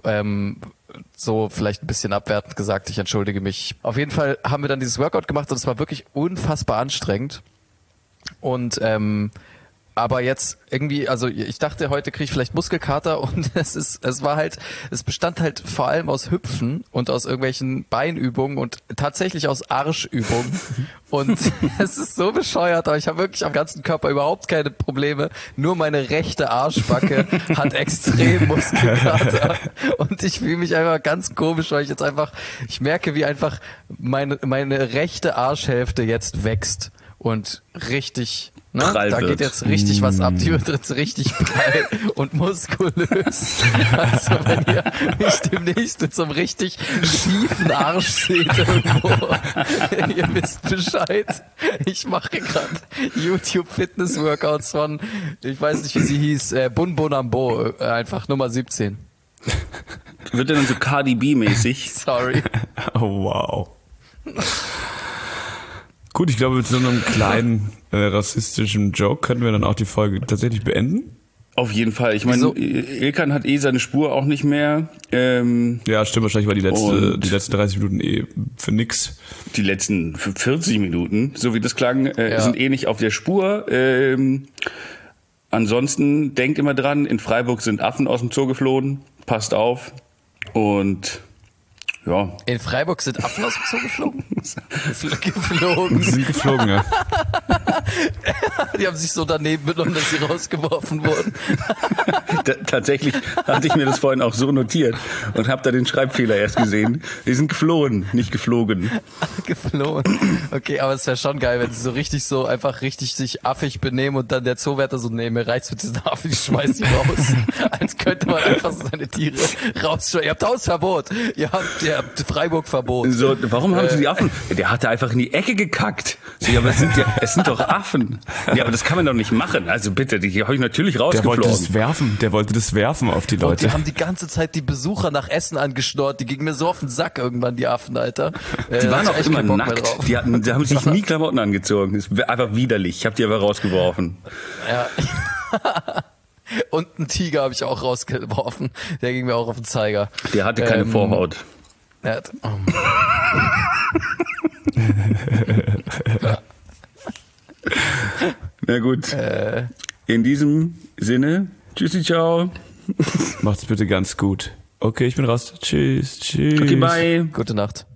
So vielleicht ein bisschen abwertend gesagt, ich entschuldige mich. Auf jeden Fall haben wir dann dieses Workout gemacht und es war wirklich unfassbar anstrengend. Und aber jetzt irgendwie, also ich dachte, heute kriege ich vielleicht Muskelkater und es bestand halt vor allem aus Hüpfen und aus irgendwelchen Beinübungen und tatsächlich aus Arschübungen. Und es ist so bescheuert, aber ich habe wirklich am ganzen Körper überhaupt keine Probleme. Nur meine rechte Arschbacke hat extrem Muskelkater. Und ich fühle mich einfach ganz komisch, weil ich merke, wie einfach meine rechte Arschhälfte jetzt wächst und richtig, ne? Da geht jetzt richtig was ab, die wird jetzt richtig prall und muskulös. Also wenn ihr mich demnächst mit so einem richtig schiefen Arsch seht irgendwo, ihr wisst Bescheid. Ich mache gerade YouTube-Fitness-Workouts von, ich weiß nicht, wie sie hieß, Bun Bonambo, einfach Nummer 17. Wird denn so Cardi B-mäßig? Sorry. Oh, wow. Gut, ich glaube, mit so einem kleinen rassistischen Joke können wir dann auch die Folge tatsächlich beenden. Auf jeden Fall. Ich meine, Ilkan hat seine Spur auch nicht mehr. Ja, stimmt, wahrscheinlich war die letzten 30 Minuten für nix. Die letzten 40 Minuten, so wie das klang, sind nicht auf der Spur. Ansonsten denkt immer dran, in Freiburg sind Affen aus dem Zoo geflohen. Passt auf. Und ja. In Freiburg sind Affen aus dem Zoo geflogen? Geflogen. Die sind geflogen, ja. Die haben sich so daneben benommen, dass sie rausgeworfen wurden. Tatsächlich hatte ich mir das vorhin auch so notiert und habe da den Schreibfehler erst gesehen. Die sind geflohen, nicht geflogen. Geflogen. Okay, aber es wäre schon geil, wenn sie so einfach richtig sich affig benehmen und dann der Zoowärter so, nee, mir reicht's mit diesen Affen, ich schmeiß die raus. Als könnte man einfach so seine Tiere rausschmeißen. Ihr habt Hausverbot, ihr habt Freiburg-Verbot. So, warum haben sie die Affen? Der hatte einfach in die Ecke gekackt. So, ja, aber es sind doch Affen. Ja, aber das kann man doch nicht machen. Also bitte, die habe ich natürlich rausgeflogen. Der wollte das werfen auf die Leute. Und die haben die ganze Zeit die Besucher nach Essen angeschnort. Die gingen mir so auf den Sack irgendwann, die Affen, Alter. Die waren auch immer nackt. Die haben sich nie Klamotten angezogen. Das ist einfach widerlich. Ich habe die aber rausgeworfen. Ja. Und einen Tiger habe ich auch rausgeworfen. Der ging mir auch auf den Zeiger. Der hatte keine Vorhaut. Na gut. In diesem Sinne, tschüssi, ciao. Macht's bitte ganz gut. Okay, ich bin raus. Tschüss. Okay, bye. Gute Nacht.